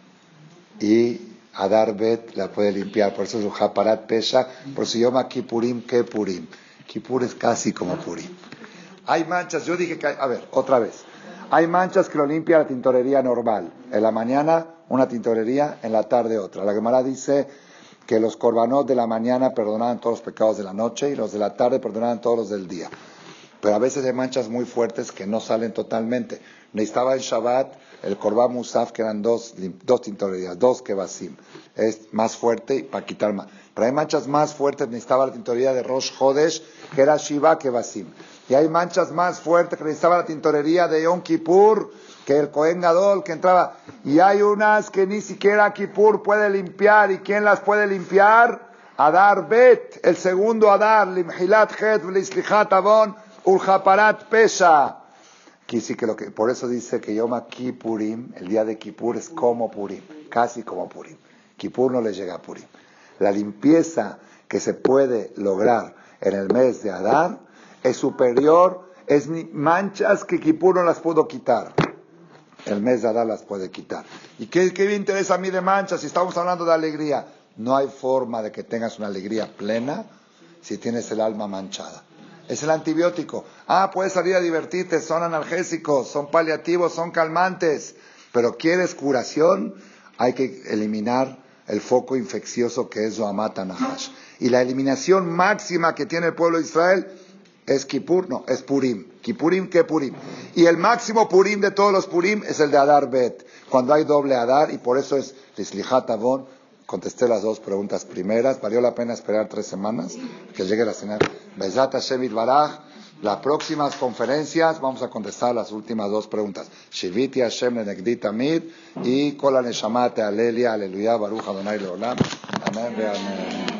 Y Adar Bet la puede limpiar. Por eso es Ulhaparat Pesha. Por eso se llama Kippurim que Purim. Kippur es casi como Purim. Hay manchas, yo dije que a ver, otra vez. Hay manchas que lo limpia la tintorería normal. En la mañana una tintorería, en la tarde otra. La Gemara dice que los korbanot de la mañana perdonaban todos los pecados de la noche y los de la tarde perdonaban todos los del día. Pero a veces hay manchas muy fuertes que no salen totalmente. Necesitaba en Shabbat el korban musaf, que eran dos tintorerías, dos kebasim. Es más fuerte y para quitar más. Pero hay manchas más fuertes, necesitaba la tintorería de Rosh Chodesh, que era Shiva kebasim. Y hay manchas más fuertes que necesitaba la tintorería de Yom Kippur, que el Kohen Gadol que entraba. Y hay unas que ni siquiera Kippur puede limpiar. ¿Y quién las puede limpiar? Adar Bet, el segundo Adar, Limhilat Het, Lislichat Avon, Ulhaparat Pesha. Por eso dice que Yom Kippurim, el día de Kippur, es como Purim, casi como Purim. Kippur no le llega a Purim. La limpieza que se puede lograr en el mes de Adar es superior, es manchas que Kippur no las puedo quitar. El mes de Adar las puede quitar. ¿Y qué me interesa a mí de manchas si estamos hablando de alegría? No hay forma de que tengas una alegría plena si tienes el alma manchada. Es el antibiótico. Puedes salir a divertirte, son analgésicos, son paliativos, son calmantes. Pero ¿quieres curación? Hay que eliminar el foco infeccioso que es Zohamat Nahash. Y la eliminación máxima que tiene el pueblo de Israel es Kippur, no, es Purim. Kippurim que Purim. Y el máximo Purim de todos los Purim es el de Adar Bet, cuando hay doble Adar, y por eso es Lislichat Avon. Contesté las dos preguntas primeras. Valió la pena esperar 3 semanas que llegue la señal. Bezat Hashem Yitbaraj. Las próximas conferencias vamos a contestar las últimas 2 preguntas. Shiviti Hashem lenegdi tamid y Kol HaNeshama te'alelia, aleluya, Baruch Adonai leolam. Amén ve amén.